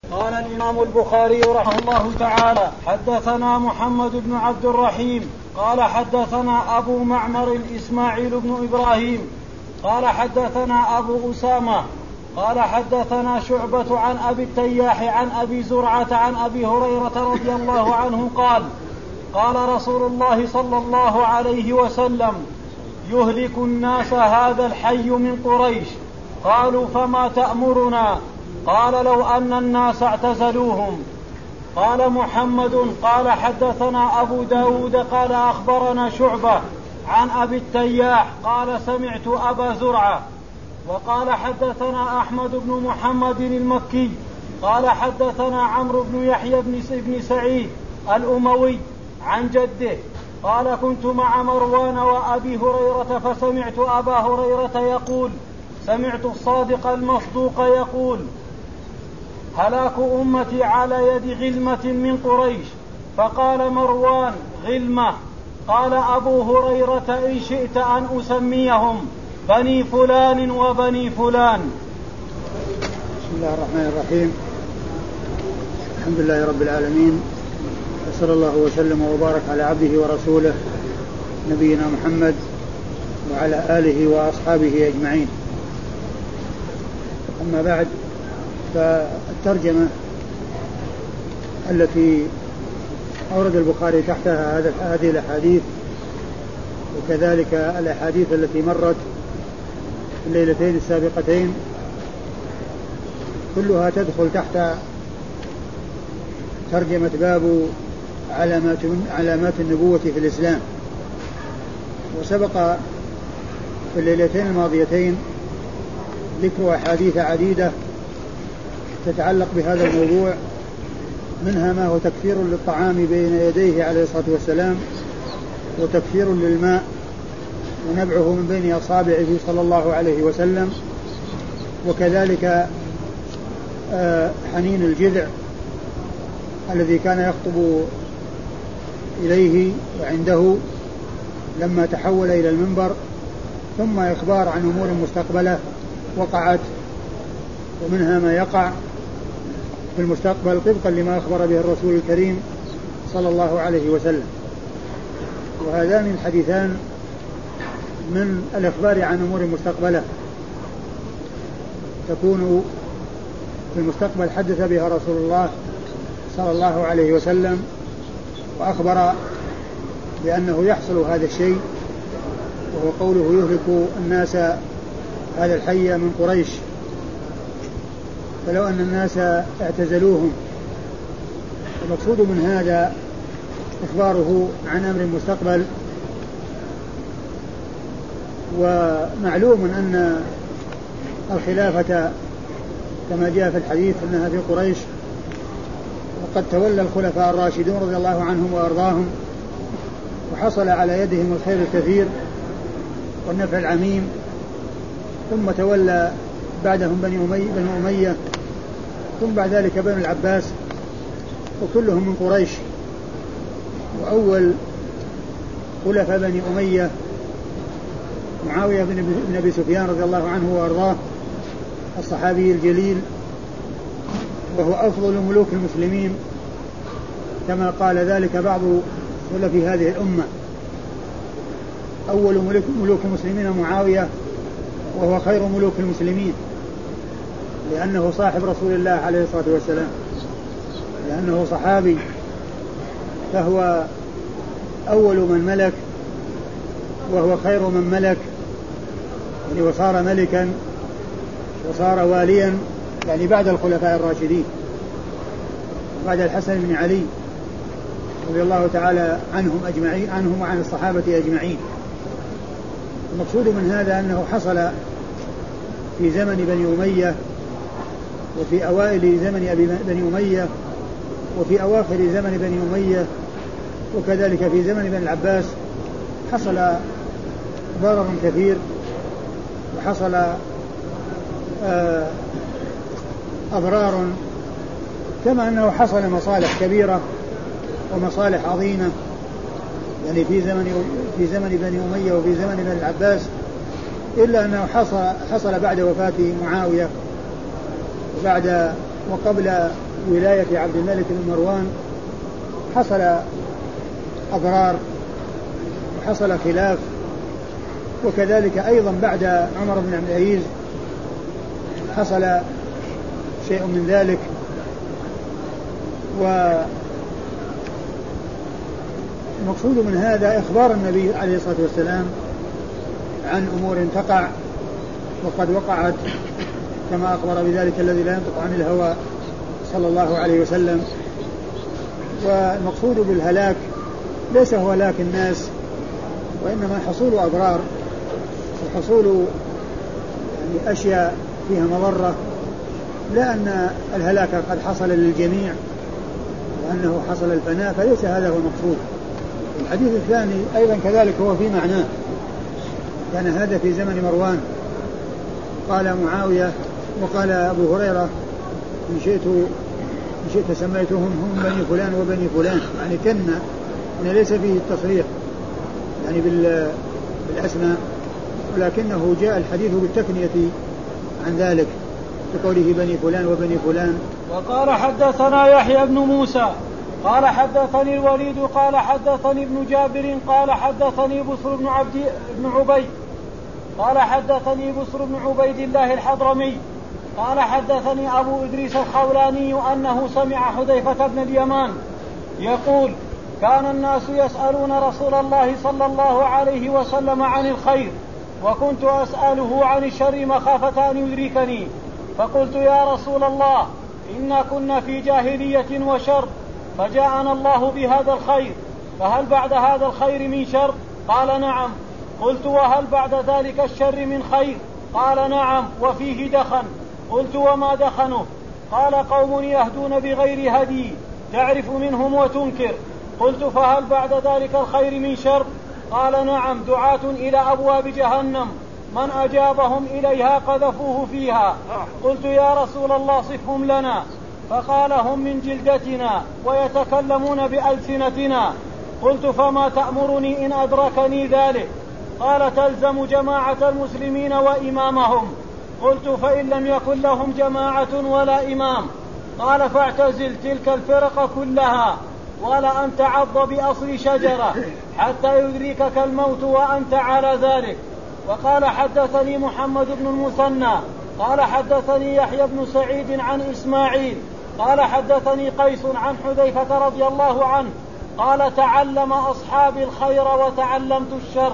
قال الإمام البخاري رحمه الله تعالى: حدثنا محمد بن عبد الرحيم قال حدثنا أبو معمر إسماعيل بن إبراهيم قال حدثنا أبو أسامة قال حدثنا شعبة عن أبي التياح عن أبي زرعة عن أبي هريرة رضي الله عنه قال: قال رسول الله صلى الله عليه وسلم: يهلك الناس هذا الحي من قريش. قالوا: فما تأمرنا؟ قال: لو أن الناس اعتزلوهم. قال محمد قال حدثنا أبو داود قال أخبرنا شعبة عن أبي التياح قال سمعت أبا زرعة. وقال حدثنا أحمد بن محمد المكي قال حدثنا عمرو بن يحيى بن سعيد الأموي عن جده قال: كنت مع مروان وأبي هريرة فسمعت أبا هريرة يقول: سمعت الصادق المصدوق يقول: هلاك أمتي على يد غلمة من قريش. فقال مروان: غلمة؟ قال أبو هريرة: إن شئت أن أسميهم بني فلان وبني فلان. بسم الله الرحمن الرحيم. الحمد لله رب العالمين، وصلى الله وسلم وبارك على عبده ورسوله نبينا محمد وعلى آله وأصحابه أجمعين. أما بعد، فالترجمة التي أورد البخاري تحتها هذه الأحاديث، وكذلك الأحاديث التي مرت في الليلتين السابقتين، كلها تدخل تحت ترجمة باب علامات النبوة في الإسلام. وسبق في الليلتين الماضيتين ذكر أحاديث عديدة تتعلق بهذا الموضوع، منها ما هو تكثير للطعام بين يديه عليه الصلاة والسلام، وتكثير للماء ونبعه من بين أصابعه صلى الله عليه وسلم، وكذلك حنين الجذع الذي كان يخطب إليه وعنده لما تحول إلى المنبر، ثم إخبار عن أمور مستقبلة وقعت، ومنها ما يقع في المستقبل طبقا لما أخبر به الرسول الكريم صلى الله عليه وسلم. وهذان الحديثان من الإخبار عن أمور مستقبلة تكون في المستقبل حدث بها رسول الله صلى الله عليه وسلم، وأخبر بأنه يحصل هذا الشيء، وهو قوله: يهلك الناس هذا الحي من قريش. فلو أن الناس اعتزلوهم. المقصود من هذا إخباره عن أمر مستقبل. ومعلوم أن الخلافة كما جاء في الحديث أنها في قريش، وقد تولى الخلفاء الراشدون رضي الله عنهم وأرضاهم، وحصل على يدهم الخير الكثير والنفع العميم. ثم تولى بعدهم بنو أمية، ثم بعد ذلك بنو العباس، وكلهم من قريش. وأول خلفاء بني أمية معاوية بن أبي سفيان رضي الله عنه وأرضاه، الصحابي الجليل، وهو أفضل ملوك المسلمين كما قال ذلك بعض سلف هذه الأمة. أول ملوك المسلمين معاوية، وهو خير ملوك المسلمين، لأنه صاحب رسول الله عليه الصلاة والسلام، لأنه صحابي، فهو أول من ملك، وهو خير من ملك، يعني وصار ملكا وصار واليا، يعني بعد الخلفاء الراشدين، بعد الحسن بن علي رضي الله تعالى عنهم أجمعين، عنهم وعن الصحابة أجمعين. المقصود من هذا أنه حصل في زمن بني أمية، وفي أوائل زمن بني أمية، وفي أواخر زمن بني أمية، وكذلك في زمن بني العباس، حصل ضرر كثير، وحصل أضرار، كما أنه حصل مصالح كبيرة ومصالح عظيمة، يعني في زمن بني أمية وفي زمن بني العباس، إلا أنه حصل بعد وفاة معاوية وبعد وقبل ولاية عبد الملك بن مروان حصل أضرار وحصل خلاف، وكذلك أيضا بعد عمر بن عبد العزيز حصل شيء من ذلك. والمقصود من هذا إخبار النبي عليه الصلاة والسلام عن أمور تقع وقد وقعت، كما أخبر بذلك الذي لا ينطق عن الهوى صلى الله عليه وسلم. والمقصود بالهلاك ليس هو هلاك الناس، وإنما حصول أضرار وحصول يعني أشياء فيها مضرة، لا أن الهلاك قد حصل للجميع وأنه حصل الفناء، فليس هذا هو المقصود. الحديث الثاني أيضا كذلك هو في معناه، كان هذا في زمن مروان. قال معاوية وقال أبو هريرة إن شئت سميتهم هم بني فلان وبني فلان، يعني كنا أن ليس فيه التصريح يعني بالأسماء، ولكنه جاء الحديث بالتكنية عن ذلك بقوله بني فلان وبني فلان. وقال حدثنا يحيى بن موسى قال حدثني الوليد قال حدثني ابن جابر قال حدثني بصر بن عبيد قال حدثني بصر بن عبيد الله الحضرمي قال حدثني أبو إدريس الخولاني أنه سمع حذيفة بن اليمان يقول كان الناس يسألون رسول الله صلى الله عليه وسلم عن الخير، وكنت أسأله عن الشر مخافة أن يدركني، فقلت يا رسول الله إنا كنا في جاهلية وشر، فجاءنا الله بهذا الخير، فهل بعد هذا الخير من شر؟ قال نعم. قلت وهل بعد ذلك الشر من خير؟ قال نعم وفيه دخن. قلت وما دخنه؟ قال قوم يهدون بغير هدي تعرف منهم وتنكر. قلت فهل بعد ذلك الخير من شر؟ قال نعم دعاة إلى أبواب جهنم من أجابهم إليها قذفوه فيها. قلت يا رسول الله صفهم لنا، فقال هم من جلدتنا ويتكلمون بألسنتنا. قلت فما تأمرني إن أدركني ذلك؟ قال تلزم جماعة المسلمين وإمامهم. قلت فإن لم يكن لهم جماعة ولا إمام؟ قال فاعتزل تلك الفرق كلها ولا أن تعض بأصل شجرة حتى يدركك الموت وأنت على ذلك. وقال حدثني محمد بن المثنى قال حدثني يحيى بن سعيد عن إسماعيل قال حدثني قيس عن حذيفة رضي الله عنه قال تعلم أصحابي الخير وتعلمت الشر.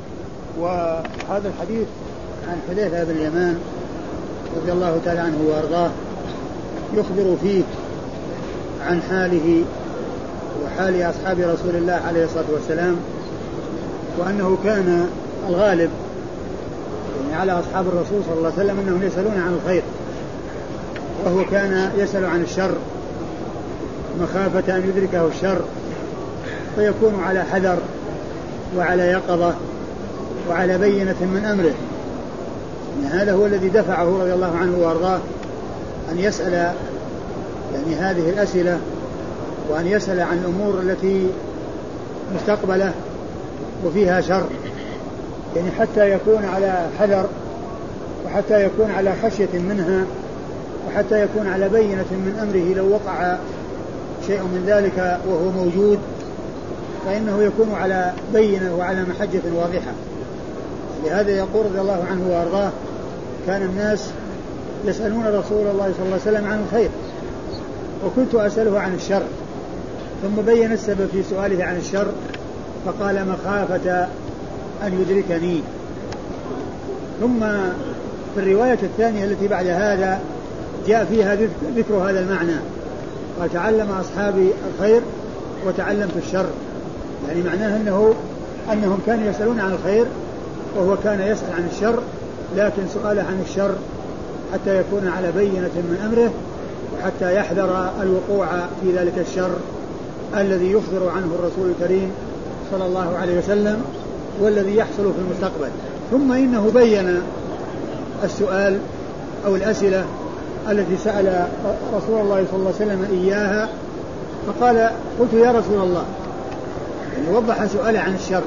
وهذا الحديث عن حذيفة بن اليمان رضي الله تعالى عنه وأرضاه يخبر فيه عن حاله وحال أصحاب رسول الله عليه الصلاة والسلام، وأنه كان الغالب يعني على أصحاب الرسول صلى الله عليه وسلم أنهم يسألون عن الخير، وهو كان يسأل عن الشر مخافة أن يدركه الشر، فيكون على حذر وعلى يقظة وعلى بينة من أمره. يعني هذا هو الذي دفعه رضي الله عنه وأرضاه أن يسأل يعني هذه الأسئلة، وأن يسأل عن الأمور التي مستقبلة وفيها شر، يعني حتى يكون على حذر وحتى يكون على خشية منها وحتى يكون على بينة من أمره. لو وقع شيء من ذلك وهو موجود فإنه يكون على بينة وعلى محجة واضحة. لهذا يقول رضي الله عنه وأرضاه كان الناس يسألون رسول الله صلى الله عليه وسلم عن الخير وكنت أسأله عن الشر، ثم بين السبب في سؤاله عن الشر فقال مخافة أن يدركني. ثم في الرواية الثانية التي بعد هذا جاء فيها ذكر هذا المعنى، قال تعلم أصحابي الخير وتعلمت الشر، يعني معناه أنهم كانوا يسألون عن الخير وهو كان يسأل عن الشر، لكن سؤاله عن الشر حتى يكون على بينة من أمره وحتى يحذر الوقوع في ذلك الشر الذي يخبر عنه الرسول الكريم صلى الله عليه وسلم والذي يحصل في المستقبل. ثم إنه بين السؤال أو الأسئلة التي سأل رسول الله صلى الله عليه وسلم إياها، فقال قلت يا رسول الله، يعني وضح سؤاله عن الشر،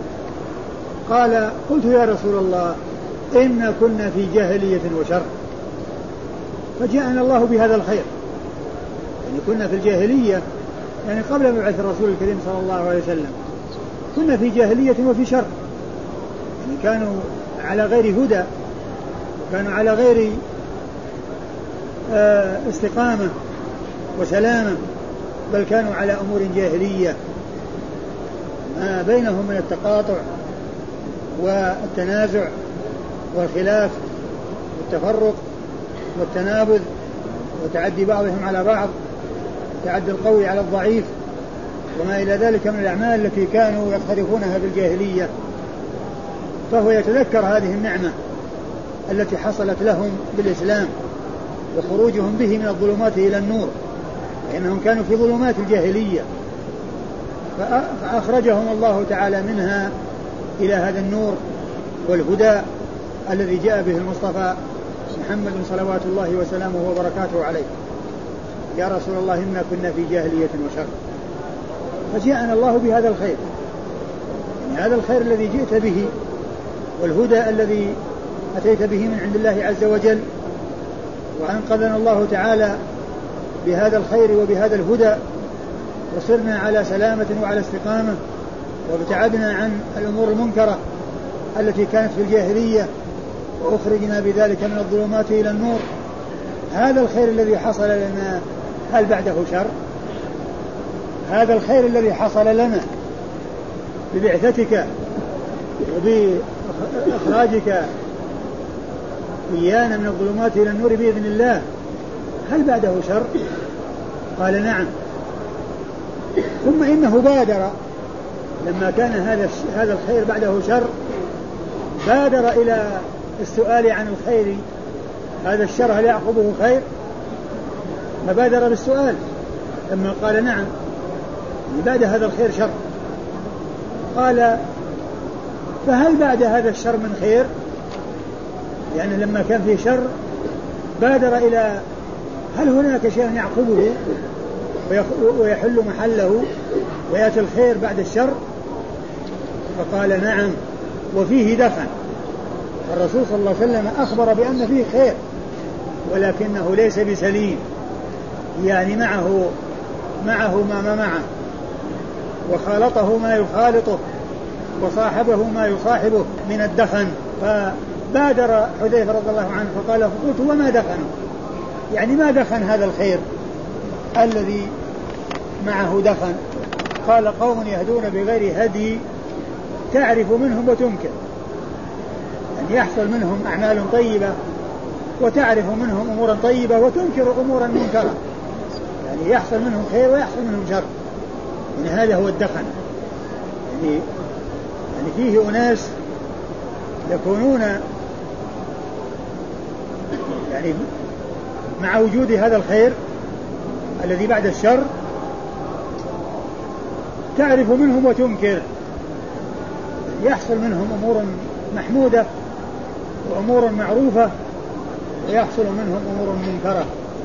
قال قلت يا رسول الله إن كنا في جاهلية وشر، فجاءنا الله بهذا الخير. يعني كنا في الجاهلية، يعني قبل مبعث الرسول الكريم صلى الله عليه وسلم كنا في جاهلية وفي شر، يعني كانوا على غير هدى، كانوا على غير استقامة وسلامة، بل كانوا على أمور جاهلية ما بينهم من التقاطع والتنازع والخلاف والتفرق والتنابذ وتعدي بعضهم على بعض، تعدي القوي على الضعيف وما إلى ذلك من الأعمال التي كانوا يقترفونها في الجاهلية. فهو يتذكر هذه النعمة التي حصلت لهم بالإسلام وخروجهم به من الظلمات إلى النور، لأنهم كانوا في ظلمات الجاهلية فأخرجهم الله تعالى منها إلى هذا النور والهدى الذي جاء به المصطفى محمد صلوات الله وسلامه وبركاته عليه. يا رسول الله إنا كنا في جاهلية وشر، فجاءنا الله بهذا الخير، يعني هذا الخير الذي جئت به والهدى الذي أتيت به من عند الله عز وجل، وأنقذنا الله تعالى بهذا الخير وبهذا الهدى، وصرنا على سلامة وعلى استقامة، وابتعدنا عن الأمور المنكرة التي كانت في الجاهلية، وأخرجنا بذلك من الظلمات إلى النور. هذا الخير الذي حصل لنا هل بعده شر؟ هذا الخير الذي حصل لنا ببعثتك وبإخراجك إيانا من الظلمات إلى النور بإذن الله هل بعده شر؟ قال نعم. ثم إنه بادر لما كان هذا الخير بعده شر، بادر إلى السؤال عن الخير، هذا الشر هل يعقبه خير؟ فبادر بالسؤال لما قال نعم بعد هذا الخير شر. قال فهل بعد هذا الشر من خير؟ يعني لما كان فيه شر بادر إلى هل هناك شيء يعقبه ويحل محله ويأتي الخير بعد الشر؟ فقال نعم وفيه دفن. الرسول صلى الله عليه وسلم أخبر بأن فيه خير ولكنه ليس بسليم، يعني معه ما معه، وخالطه ما يخالطه، وصاحبه ما يصاحبه من الدخن. فبادر حذيفة رضي الله عنه فقال فقلت وما دخن؟ يعني ما دخن هذا الخير الذي معه دخن؟ قال قوم يهدون بغير هدي تعرف منهم وتنكر، يعني يحصل منهم أعمال طيبة وتعرف منهم أمورا طيبة وتنكر أمورا منكرة، يعني يحصل منهم خير ويحصل منهم شر، يعني هذا هو الدخن. يعني فيه أناس يكونون يعني مع وجود هذا الخير الذي بعد الشر تعرف منهم وتنكر، يحصل منهم أمور محمودة وأمور معروفة ويحصل منهم أمور منكرة.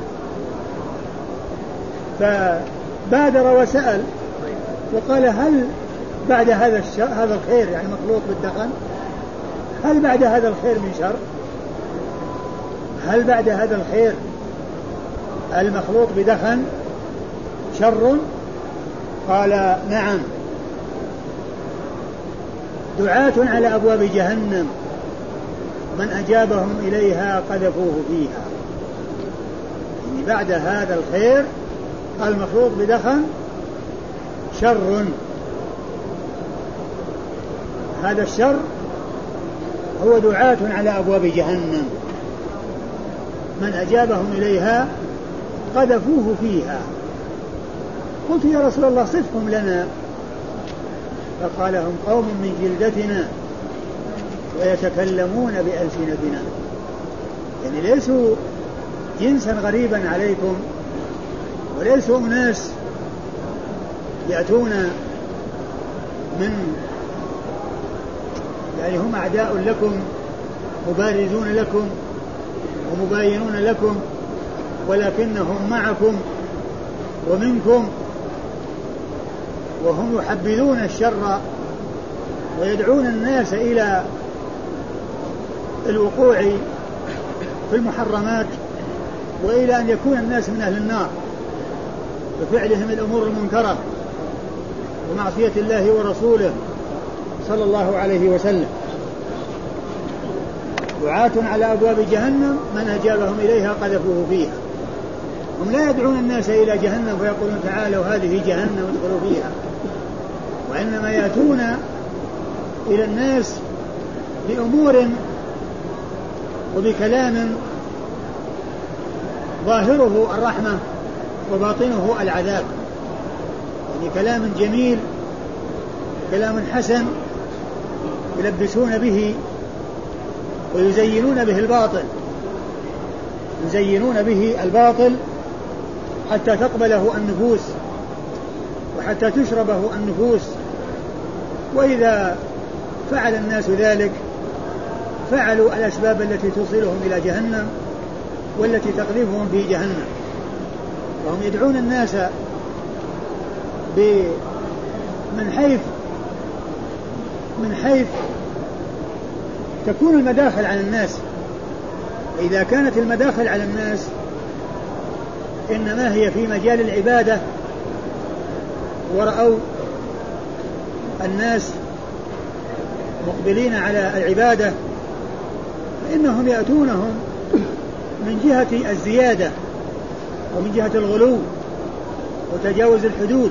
فبادر وسأل وقال هل بعد هذا الخير يعني مخلوط بالدخن هل بعد هذا الخير من شر؟ هل بعد هذا الخير المخلوط بدخن شر؟ قال نعم، دعاة على أبواب جهنم من أجابهم إليها قذفوه فيها. يعني بعد هذا الخير المخلوط بدخن شر، هذا الشر هو دعاة على أبواب جهنم من أجابهم إليها قذفوه فيها. قلت يا رسول الله صفهم لنا، فقال هم قوم من جلدتنا ويتكلمون بألسنتنا، يعني ليسوا جنسا غريبا عليكم وليسوا أناس يأتون من يعني هم أعداء لكم مبارزون لكم ومباينون لكم، ولكنهم معكم ومنكم، وهم يحبذون الشر ويدعون الناس إلى الوقوع في المحرمات وإلى أن يكون الناس من أهل النار بفعلهم الأمور المنكرة ومعصية الله ورسوله صلى الله عليه وسلم. دعاة على أبواب جهنم من أجابهم إليها قذفوه فيها. هم لا يدعون الناس إلى جهنم ويقولون تعالوا هذه جهنم ادخلوا فيها، وإنما يأتون إلى الناس بأمور وبكلام ظاهره الرحمة وباطنه العذاب، يعني كلام جميل كلام حسن يلبسون به ويزينون به الباطل، يزينون به الباطل حتى تقبله النفوس وحتى تشربه النفوس. وإذا فعل الناس ذلك فعلوا الأسباب التي توصلهم إلى جهنم والتي تقذفهم في جهنم. وهم يدعون الناس من حيث تكون المداخل على الناس. إذا كانت المداخل على الناس إنما هي في مجال العبادة ورأوا الناس مقبلين على العبادة فإنهم يأتونهم من جهة الزيادة ومن جهة الغلو وتجاوز الحدود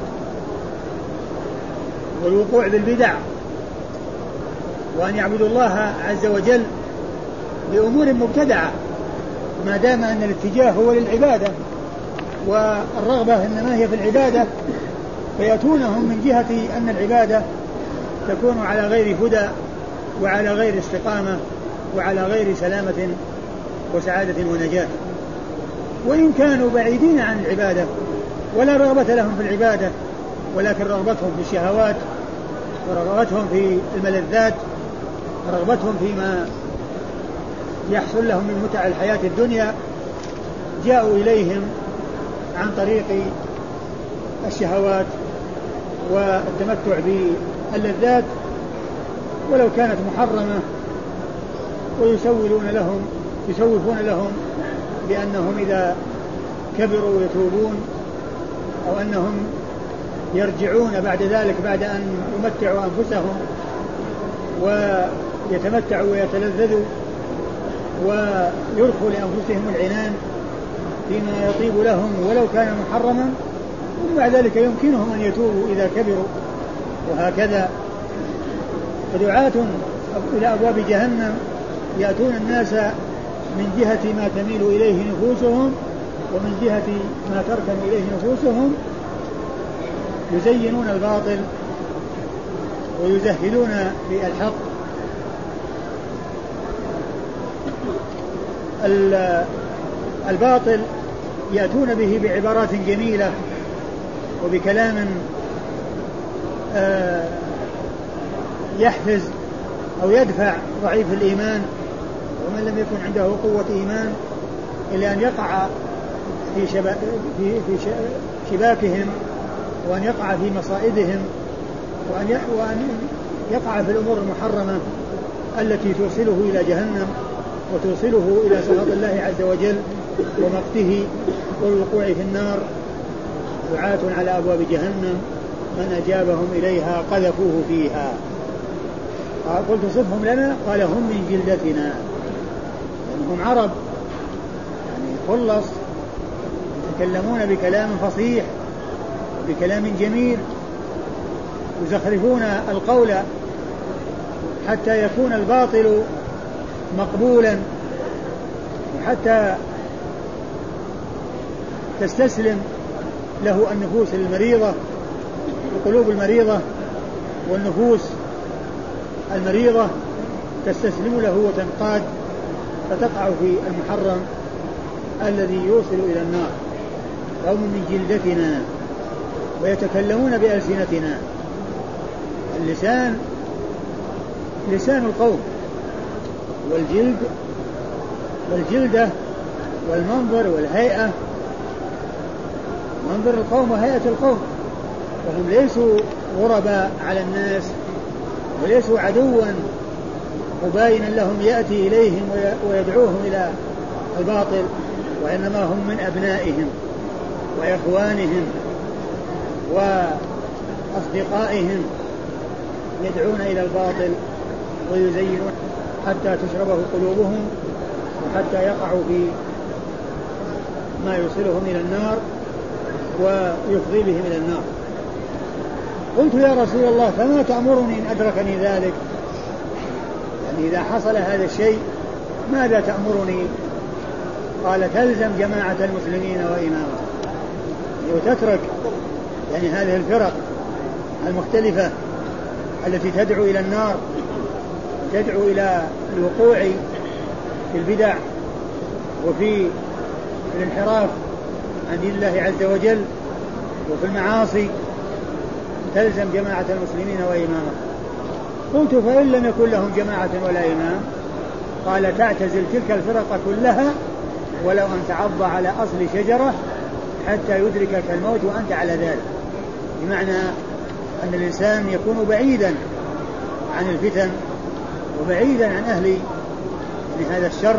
والوقوع بالبدع، وأن يعبدوا الله عز وجل بأمور مبتدعة ما دام أن الاتجاه هو للعبادة والرغبة إنما هي في العبادة، فيأتونهم من جهة أن العبادة تكون على غير هدى وعلى غير استقامة وعلى غير سلامة وسعادة ونجاة. وإن كانوا بعيدين عن العبادة ولا رغبة لهم في العبادة، ولكن رغبتهم في الشهوات ورغبتهم في الملذات ورغبتهم فيما يحصل لهم من متع الحياة الدنيا، جاءوا إليهم عن طريق الشهوات والتمتع باللذات ولو كانت محرمة، يسوفون لهم بأنهم إذا كبروا يتوبون أو أنهم يرجعون بعد ذلك بعد أن يمتعوا أنفسهم ويتمتعوا ويتلذذوا ويرخوا لأنفسهم العنان فيما يطيب لهم ولو كان محرما، وبعد ذلك يمكنهم أن يتوبوا إذا كبروا. وهكذا فدعاة إلى أبواب جهنم يأتون الناس من جهة ما تميل إليه نفوسهم ومن جهة ما تركن إليه نفوسهم، يزينون الباطل ويزهدون في الحق. الباطل يأتون به بعبارات جميلة وبكلام يحفز أو يدفع ضعيف الإيمان ومن لم يكن عنده قوة إيمان إلى أن يقع في شباكهم وأن يقع في مصائدهم وأن يقع في الأمور المحرمة التي توصله إلى جهنم وتوصله إلى سخط الله عز وجل ومقته والوقوع في النار. دعاة على أبواب جهنم من أجابهم إليها قذفوه فيها. قلت صفهم لنا، قال هم من جلدتنا، هم عرب يعني خلص يتكلمون بكلام فصيح بكلام جميل، يزخرفون القول حتى يكون الباطل مقبولا وحتى تستسلم له النفوس المريضة، القلوب المريضة والنفوس المريضة تستسلم له وتنقاد فتقع في المحرم الذي يوصل إلى النار. هم من جلدتنا ويتكلمون بألسنتنا. اللسان لسان القوم، والجلدة والمنظر والهيئة، منظر القوم وهيئة القوم، وهم ليسوا غرباء على الناس وليسوا عدوا مباينا لهم يأتي إليهم ويدعوهم إلى الباطل، وإنما هم من أبنائهم وإخوانهم وأصدقائهم يدعون إلى الباطل ويزينون حتى تشربه قلوبهم وحتى يقعوا في ما يوصلهم إلى النار ويفضي بهم إلى النار. قلت يا رسول الله فما تأمرني إن أدركني ذلك؟ يعني إذا حصل هذا الشيء ماذا تأمرني؟ قال تلزم جماعة المسلمين وإمامهم، وتترك يعني هذه الفرق المختلفة التي تدعو إلى النار وتدعو إلى الوقوع في البدع وفي الانحراف عن دين الله عز وجل وفي المعاصي. تلزم جماعة المسلمين وإمامهم. قلت فإن لم يكن لهم جماعة ولا إمام؟ قال تعتزل تلك الفرق كلها ولو أن تعض على أصل شجرة حتى يدركك الموت وأنت على ذلك. بمعنى أن الإنسان يكون بعيدا عن الفتن وبعيدا عن أهل هذا الشر،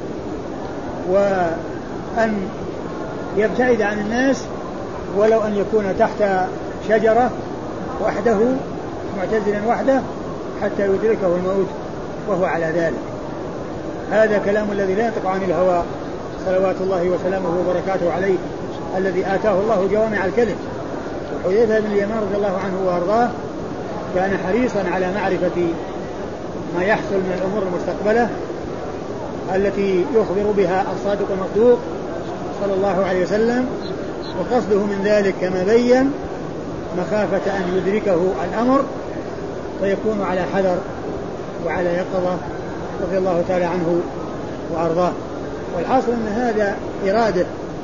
وأن يبتعد عن الناس ولو أن يكون تحت شجرة وحده معتزلا وحده حتى يدركه الموت وهو على ذلك. هذا كلام الذي لا ينطق عن الهوى صلوات الله وسلامه وبركاته عليه، الذي آتاه الله جوامع الكلم. وحذيفة بن اليمان رضي الله عنه وأرضاه كان حريصا على معرفة ما يحصل من الأمور المستقبلة التي يخبر بها الصادق المصدوق صلى الله عليه وسلم، وقصده من ذلك كما بين مخافة أن يدركه الأمر فيكون على حذر وعلى يقظة رضي الله تعالى عنه وأرضاه. والحاصل أن هذا إرادة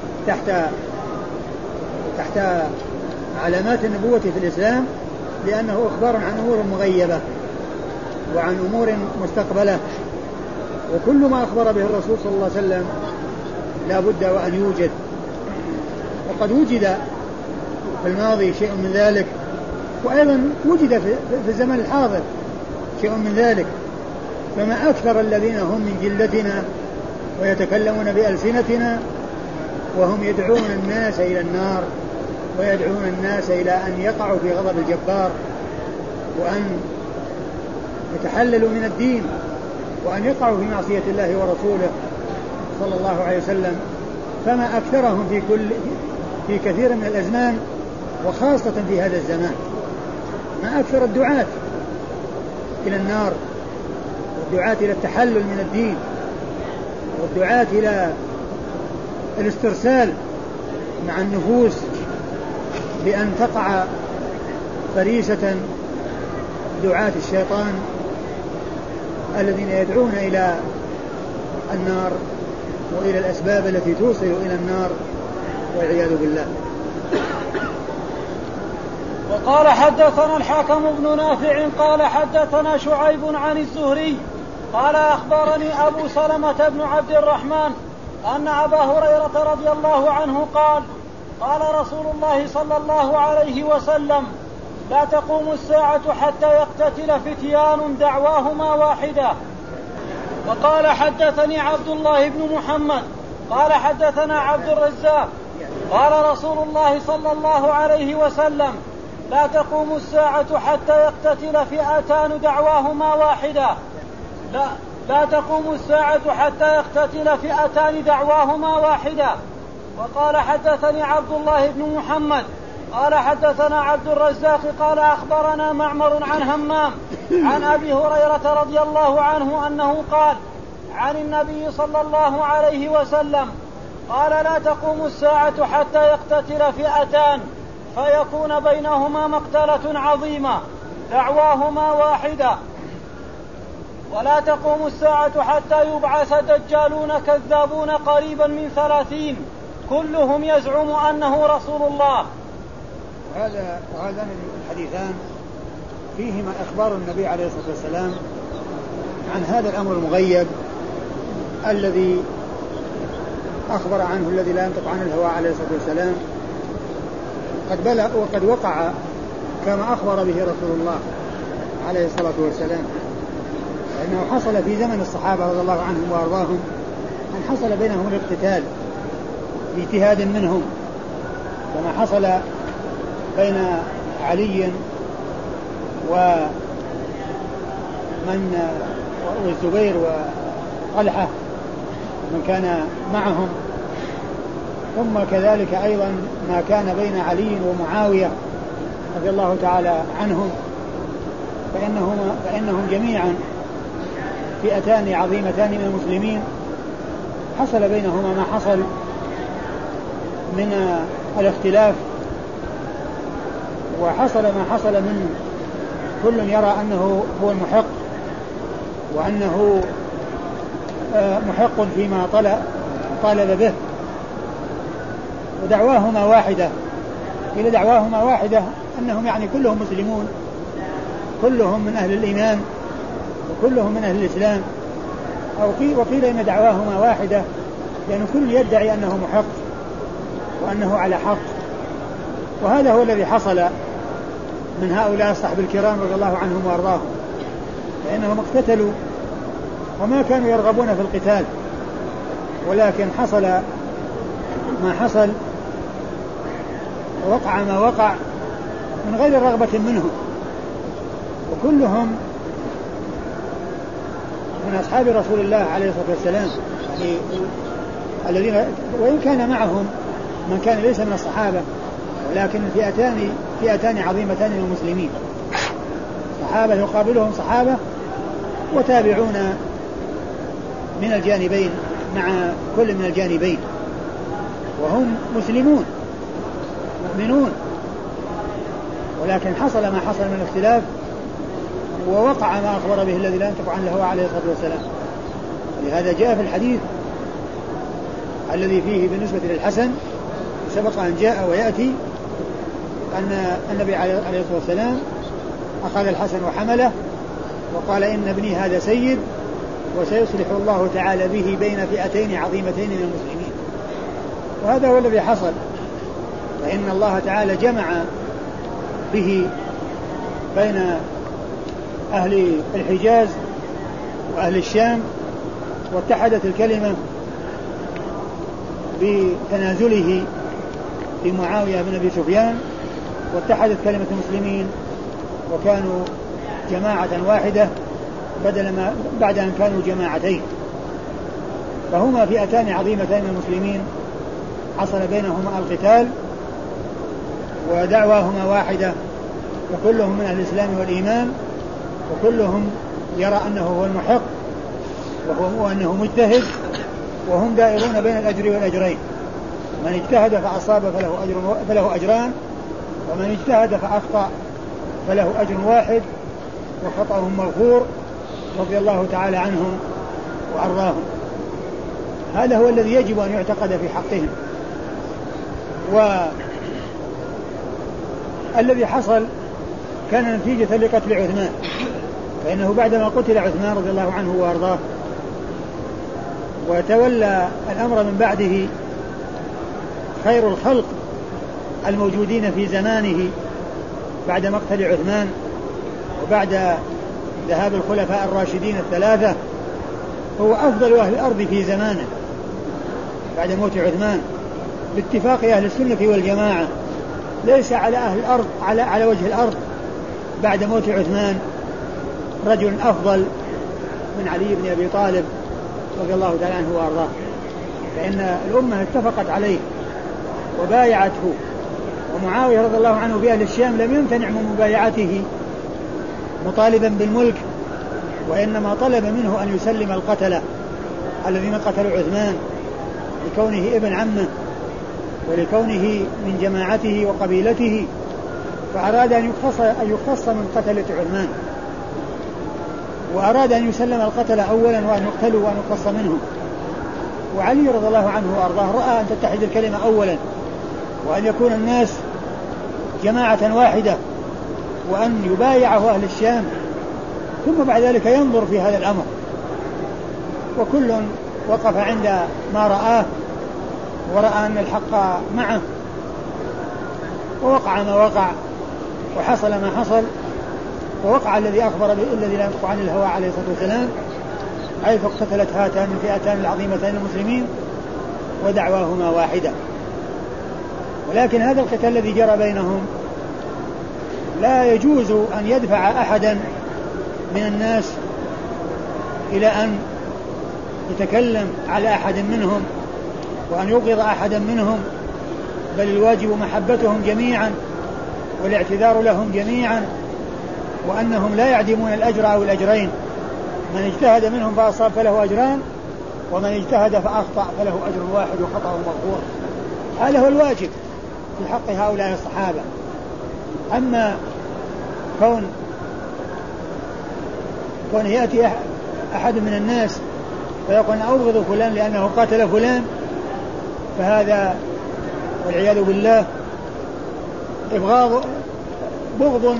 تحت علامات النبوة في الإسلام، لأنه إخبار عن أمور مغيبة وعن أمور مستقبلة، وكل ما أخبر به الرسول صلى الله عليه وسلم لا بد وأن يوجد، وقد وجد في الماضي شيء من ذلك، وأيضا وجد في الزمن الحاضر شيء من ذلك. فما أكثر الذين هم من جلدنا ويتكلمون بألسنتنا وهم يدعون الناس إلى النار ويدعون الناس إلى أن يقعوا في غضب الجبار وأن يتحللوا من الدين وأن يقعوا في معصية الله ورسوله صلى الله عليه وسلم. فما أكثرهم في كثير من الأزمان وخاصة في هذا الزمان، ما أكثر الدعاة إلى النار والدعاة إلى التحلل من الدين والدعاة إلى الاسترسال مع النفوس بأن تقع فريسة دعاة الشيطان الذين يدعون إلى النار وإلى الأسباب التي توصل إلى النار والعياذ بالله. وقال حدثنا الحكم بن نافع قال حدثنا شعيب عن الزهري قال أخبرني أبو سلمة بن عبد الرحمن أن أبا هريرة رضي الله عنه قال قال رسول الله صلى الله عليه وسلم لا تقوم الساعة حتى يقتتل فتيان دعواهما واحدة. وقال حدثني عبد الله بن محمد قال حدثنا عبد الرزاق قال رسول الله صلى الله عليه وسلم لا تقوم الساعة حتى يقتتل فئتان دعواهما واحدة. لا تقوم الساعة حتى يقتتل فئتان دعواهما واحدة. وقال حدثني عبد الله بن محمد قال حدثنا عبد الرزاق قال أخبرنا معمر عن همام عن أبي هريرة رضي الله عنه أنه قال عن النبي صلى الله عليه وسلم قال لا تقوم الساعة حتى يقتتل فئتان فيكون بينهما مقتلة عظيمة دعواهما واحدة. ولا تقوم الساعة حتى يبعث دجالون كذابون قريبا من 30 كلهم يزعم أنه رسول الله. وهذان الحديثان فيهما إخبار النبي عليه الصلاة والسلام عن هذا الأمر المغيب الذي أخبر عنه الذي لا ينطق عن الهوى عليه الصلاة والسلام قد بلغ وقد وقع كما أخبر به رسول الله عليه الصلاة والسلام، لأنه حصل في زمن الصحابة رضي الله عنهم وأرضاهم أن حصل بينهم الاقتتال باجتهاد منهم، كما حصل بين علي والزبير وطلحة من كان معهم، ثم كذلك أيضا ما كان بين علي ومعاوية رضي الله تعالى عنهم، فإنهم جميعا فئتان عظيمتان من المسلمين، حصل بينهما ما حصل من الاختلاف، وحصل ما حصل من كل يرى أنه هو المحق، وأنه محق فيما طالب به، ودعواهما واحدة. إلى دعواهما واحدة أنهم يعني كلهم مسلمون، كلهم من أهل الإيمان، وكلهم من أهل الإسلام، وقيل إن دعواهما واحدة لأن كل يدعي أنه محق وأنه على حق. وهذا هو الذي حصل من هؤلاء الصحابة الكرام رضي الله عنهم وأرضاهم، فإنهم اقتتلوا وما كانوا يرغبون في القتال، ولكن حصل ما حصل، ووقع ما وقع من غير رغبة منهم، وكلهم من أصحاب رسول الله عليه الصلاة والسلام، يعني الذين وإن كان معهم من كان ليس من الصحابة، ولكن فئتان عظيمتان من المسلمين، صحابة يقابلهم صحابة، وتابعون من الجانبين مع كل من الجانبين، وهم مسلمون مؤمنون، ولكن حصل ما حصل من الاختلاف، ووقع ما أخبر به الذي لا ينطق عنه عليه الصلاة والسلام. لهذا جاء في الحديث الذي فيه بالنسبة للحسن سبق أن جاء ويأتي أن النبي عليه الصلاة والسلام أخذ الحسن وحمله وقال إن ابني هذا سيد وسيصلح الله تعالى به بين فئتين عظيمتين من المسلمين. وهذا هو الذي حصل، فإن الله تعالى جمع به بين أهل الحجاز وأهل الشام، واتحدت الكلمة بتنازله في معاوية بن أبي سفيان، واتحدت كلمة المسلمين وكانوا جماعة واحدة بعد أن كانوا جماعتين. فهما فئتان عظيمتان من المسلمين حصل بينهما القتال، ودعواهما واحدة، وكلهم من أهل الإسلام والإيمان، وكلهم يرى أنه هو المحق وأنه مجتهد، وهم دائرون بين الأجر والأجرين، من اجتهد فأصاب فله أجران، ومن اجتهد فأخطأ فله أجر واحد وخطأهم مغفور، رضي الله تعالى عنهم وأرضاهم. هذا هو الذي يجب أن يعتقد في حقهم. والذي حصل كان نتيجة لقتل عثمان، فإنه بعدما قتل عثمان رضي الله عنه وأرضاه وتولى الأمر من بعده خير الخلق الموجودين في زمانه بعد مقتل عثمان وبعد ذهاب الخلفاء الراشدين الثلاثة، هو أفضل أهل الأرض في زمانه بعد موت عثمان باتفاق أهل السنة والجماعة. ليس على أهل الأرض على وجه الأرض بعد موت عثمان رجل أفضل من علي بن أبي طالب رضي الله تعالى عنه وأرضاه، فإن الأمة اتفقت عليه وبايعته. ومعاوية رضي الله عنه في أهل الشام لم يمتنع من مبايعته مطالبا بالملك، وإنما طلب منه أن يسلم القتلة الذين قتلوا عثمان لكونه ابن عمه ولكونه من جماعته وقبيلته، فأراد أن يختص من قتلة عثمان، وأراد أن يسلم القتلة أولا وأن يقتلوا وأن يختص منهم. وعلي رضي الله عنه وأرضاه رأى أن تتحد الكلمة أولا، وأن يكون الناس جماعة واحدة، وأن يبايعه أهل الشام، ثم بعد ذلك ينظر في هذا الأمر. وكل وقف عند ما رآه ورأى أن الحق معه، ووقع ما وقع وحصل ما حصل، ووقع الذي أخبر به الذي لا ينطق عن الهوى عليه الصلاة والسلام، حيث اقتتلت هاتان الفئتان العظيمتين المسلمين، ودعواهما واحدة. ولكن هذا القتال الذي جرى بينهم لا يجوز أن يدفع أحدا من الناس إلى أن يتكلم على أحد منهم وأن يبغض أحدا منهم، بل الواجب محبتهم جميعا والاعتذار لهم جميعا، وأنهم لا يعدمون الأجر أو الأجرين. من اجتهد منهم فأصاب فله أجران، ومن اجتهد فأخطأ فله أجر واحد وخطأه مغفور. هذا هو الواجب في حق هؤلاء الصحابة. أما كون يأتي أحد من الناس فيقول أنا أبغض فلان لأنه قاتل فلان، فهذا والعياذ بالله بغض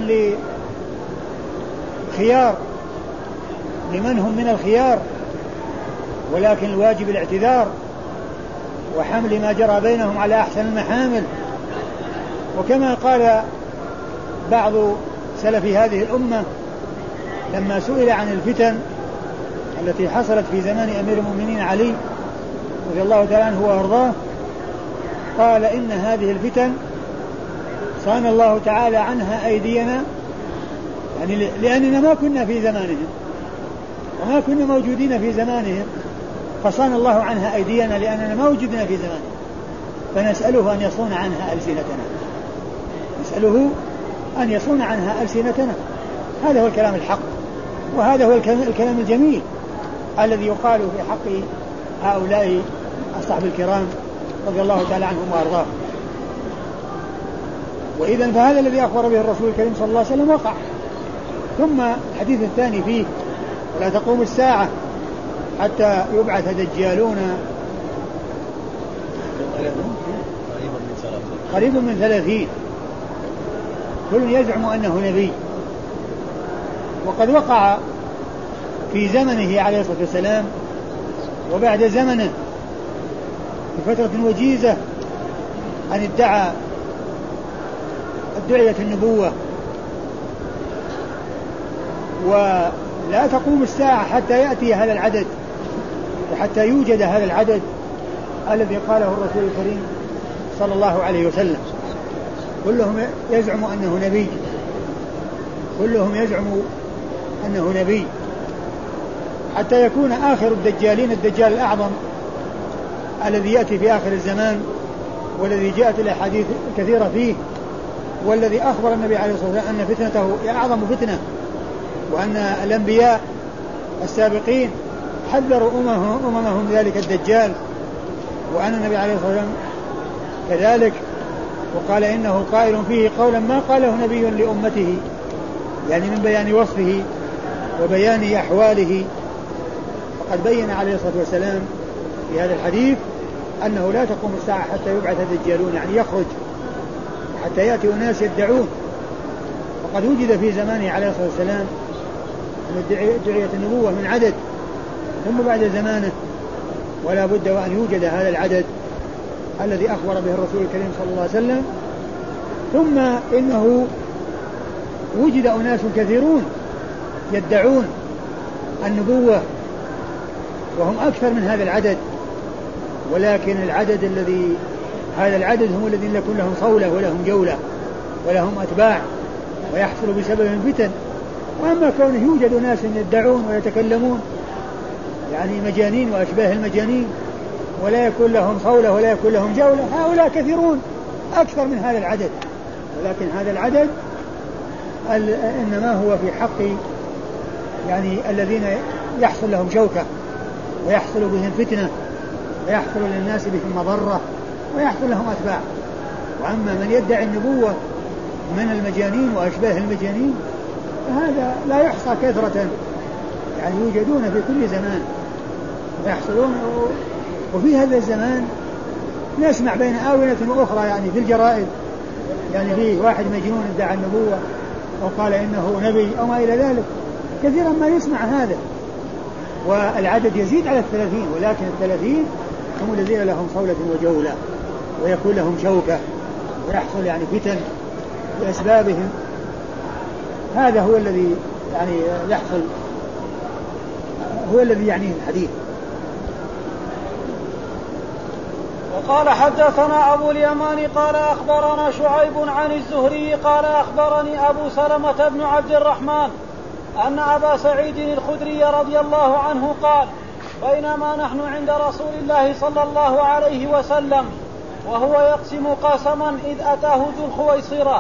لخيار لمن هم من الخيار، ولكن الواجب الاعتذار وحمل ما جرى بينهم على أحسن المحامل. وكما قال بعض سلف هذه الأمة لما سئل عن الفتن التي حصلت في زمان أمير المؤمنين علي رضي الله تعالى عنه وأرضاه، قال إن هذه الفتن صان الله تعالى عنها أيدينا، يعني لأننا ما كنا في زمانهم وما كنا موجودين في زمانهم، فصان الله عنها أيدينا لأننا ما وجدنا في زمانهم، فنسأله أن يصون عنها ألسنتنا، نسأله أن يصون عنها ألسنتنا. هذا هو الكلام الحق، وهذا هو الكلام الجميل الذي يقال في حق هؤلاء الصحابة الكرام رضي الله تعالى عنهم وأرضاهم. وإذن فهذا الذي أخبر به الرسول الكريم صلى الله عليه وسلم وقع. ثم الحديث الثاني فيه ولا تقوم الساعة حتى يبعث دجالون قريب من 30 كل يزعم أنه نبي. وقد وقع في زمنه عليه الصلاة والسلام وبعد زمنه بفترة وجيزة أن ادعيت النبوة، ولا تقوم الساعة حتى يأتي هذا العدد وحتى يوجد هذا العدد الذي قاله الرسول الكريم صلى الله عليه وسلم. كلهم يزعم أنه نبي، كلهم يزعم أنه نبي، حتى يكون آخر الدجالين الدجال الأعظم الذي يأتي في آخر الزمان، والذي جاءت الأحاديث الكثيرة فيه، والذي أخبر النبي عليه الصلاة والسلام أن فتنته أعظم فتنة، وأن الأنبياء السابقين حذروا أممهم ذلك الدجال، وأن النبي عليه الصلاة والسلام كذلك، وقال إنه قائل فيه قولا ما قاله نبي لأمته، يعني من بيان وصفه وبيان أحواله. فقد بين عليه الصلاة والسلام في هذا الحديث أنه لا تقوم الساعة حتى يبعث الدجالون، يعني يخرج حتى يأتي أناس يدعون. وقد وجد في زمانه عليه الصلاة والسلام دعية النبوة من عدد، ثم بعد زمانه ولا بد وأن يوجد هذا العدد الذي أخبر به الرسول الكريم صلى الله عليه وسلم. ثم إنه وجد أناس كثيرون يدعون النبوة وهم أكثر من هذا العدد، ولكن هذا العدد هم الذين يكون لهم صولة ولهم جولة ولهم أتباع ويحصل بسببهم فتن. وأما كونه يوجد ناس يدعون ويتكلمون يعني مجانين وأشباه المجانين ولا يكون لهم صولة ولا يكون لهم جولة، هؤلاء كثيرون أكثر من هذا العدد. ولكن هذا العدد إنما هو في حق يعني الذين يحصل لهم شوكة ويحصل بهم فتنة ويحصل للناس بهم مضرة ويحصل لهم أتباع. وأما من يدعي النبوة من المجانين وأشباه المجانين فهذا لا يحصى كثرة، يعني يوجدون في كل زمان ويحصلون. وفي هذا الزمان نسمع بين آونة وأخرى يعني في الجرائد يعني فيه واحد مجنون ادعى النبوة أو قال إنه نبي أو ما إلى ذلك، كثيرا ما يسمع هذا. والعدد يزيد على 30، ولكن 30 هم الذين لهم صولة وجولة ويكون لهم شوكة ويحصل يعني فتن بأسبابهم. هذا هو الذي يعني يحصل، هو الذي يعنيه الحديث. قال حدثنا أبو اليمان قال أخبرنا شعيب عن الزهري قال أخبرني أبو سلمة بن عبد الرحمن أن أبا سعيد الخدري رضي الله عنه قال بينما نحن عند رسول الله صلى الله عليه وسلم وهو يقسم قسما إذ أتاه ذو الخويصرة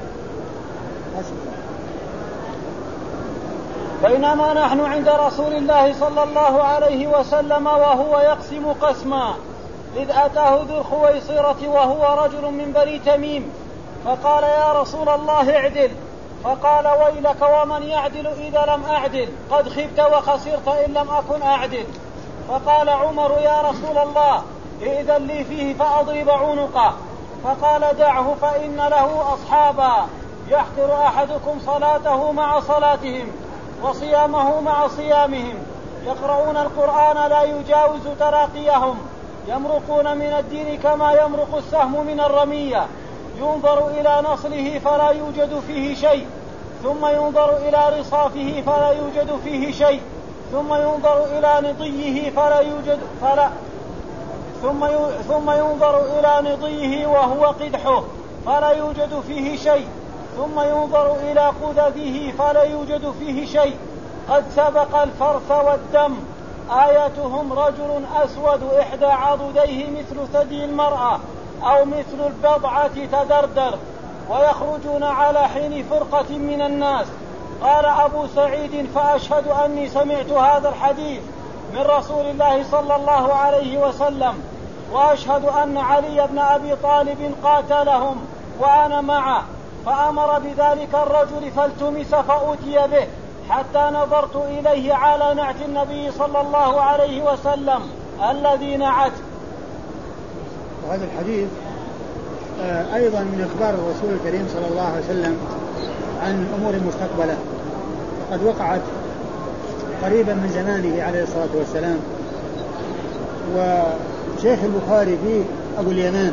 بينما نحن عند رسول الله صلى الله عليه وسلم وهو يقسم قسما إذ أتاه ذو الخويصرة وهو رجل من بني تميم فقال يا رسول الله اعدل فقال ويلك ومن يعدل إذا لم أعدل قد خبت وخسرت إن لم أكن أعدل فقال عمر يا رسول الله إذن لي فيه فأضرب عنقه فقال دعه فإن له أصحابا يحقر أحدكم صلاته مع صلاتهم وصيامه مع صيامهم يقرؤون القرآن لا يجاوز تراقيهم يمرقون من الدين كما يمرق السهم من الرمية ينظر إلى نصله فلا يوجد فيه شيء ثم ينظر إلى رصافه فلا يوجد فيه شيء ثم ينظر إلى نضيه ثم ينظر إلى نضيه وهو قدحه فلا يوجد فيه شيء ثم ينظر إلى قذفه فلا يوجد فيه شيء قد سبق الفرث والدم آياتهم رجل أسود إحدى عضديه مثل ثدي المرأة أو مثل البضعة تدردر ويخرجون على حين فرقة من الناس. قال أبو سعيد فأشهد أني سمعت هذا الحديث من رسول الله صلى الله عليه وسلم وأشهد أن علي بن أبي طالب قاتلهم وأنا معه فأمر بذلك الرجل فالتمس فأتي به حتى نظرت إليه على نعت النبي صلى الله عليه وسلم الذي نعت. وهذا الحديث أيضا من إخبار الرسول الكريم صلى الله عليه وسلم عن أمور مستقبلة قد وقعت قريبا من زمانه عليه الصلاة والسلام. وشيخ البخاري فيه أبو اليمان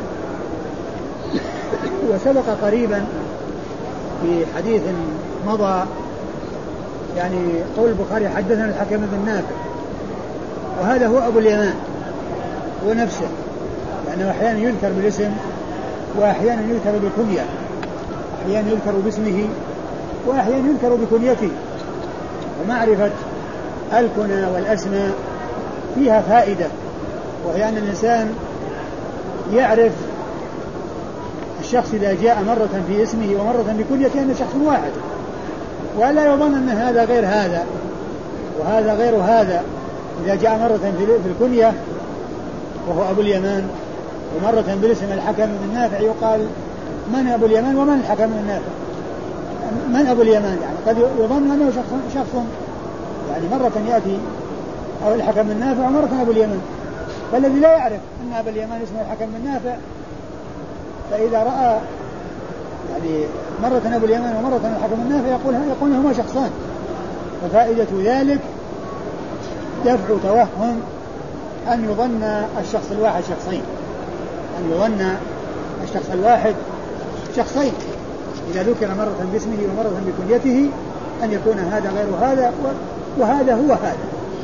وسبق قريبا في حديث مضى يعني قول البخاري حدثنا الحكم بن نافع وهذا هو أبو اليمان هو نفسه لأنه أحيانا يذكر بالاسم وأحيانا يذكر بالكنية أحيانا يذكر باسمه وأحيانا يذكر بكنيته ومعرفة الكنى والأسماء فيها فائدة وهي أن الإنسان يعرف الشخص إذا جاء مرة في اسمه ومرة بكنيته أنه شخص واحد ولا يظن أن هذا غير هذا وهذا غير هذا. إذا جاء مرة في الكنية وهو أبو اليمان ومرة بالاسم الحكم بن نافع يقال من أبو اليمان ومن الحكم بن نافع من أبو اليمان يعني قد يظن أنه شخص يعني مرة يأتي أو الحكم بن نافع ومرة أبو اليمان فالذي لا يعرف أن أبو اليمان اسمه الحكم بن نافع فإذا رأى يعني مرة أبو اليمان ومرة الحكم بن نافع يقول هما شخصان ففائدة ذلك دفع توهم أن يظن الشخص الواحد شخصين أن يظن الشخص الواحد شخصين إذا ذكر مرة باسمه ومرة بكنيته أن يكون هذا غير هذا وهذا هو هذا.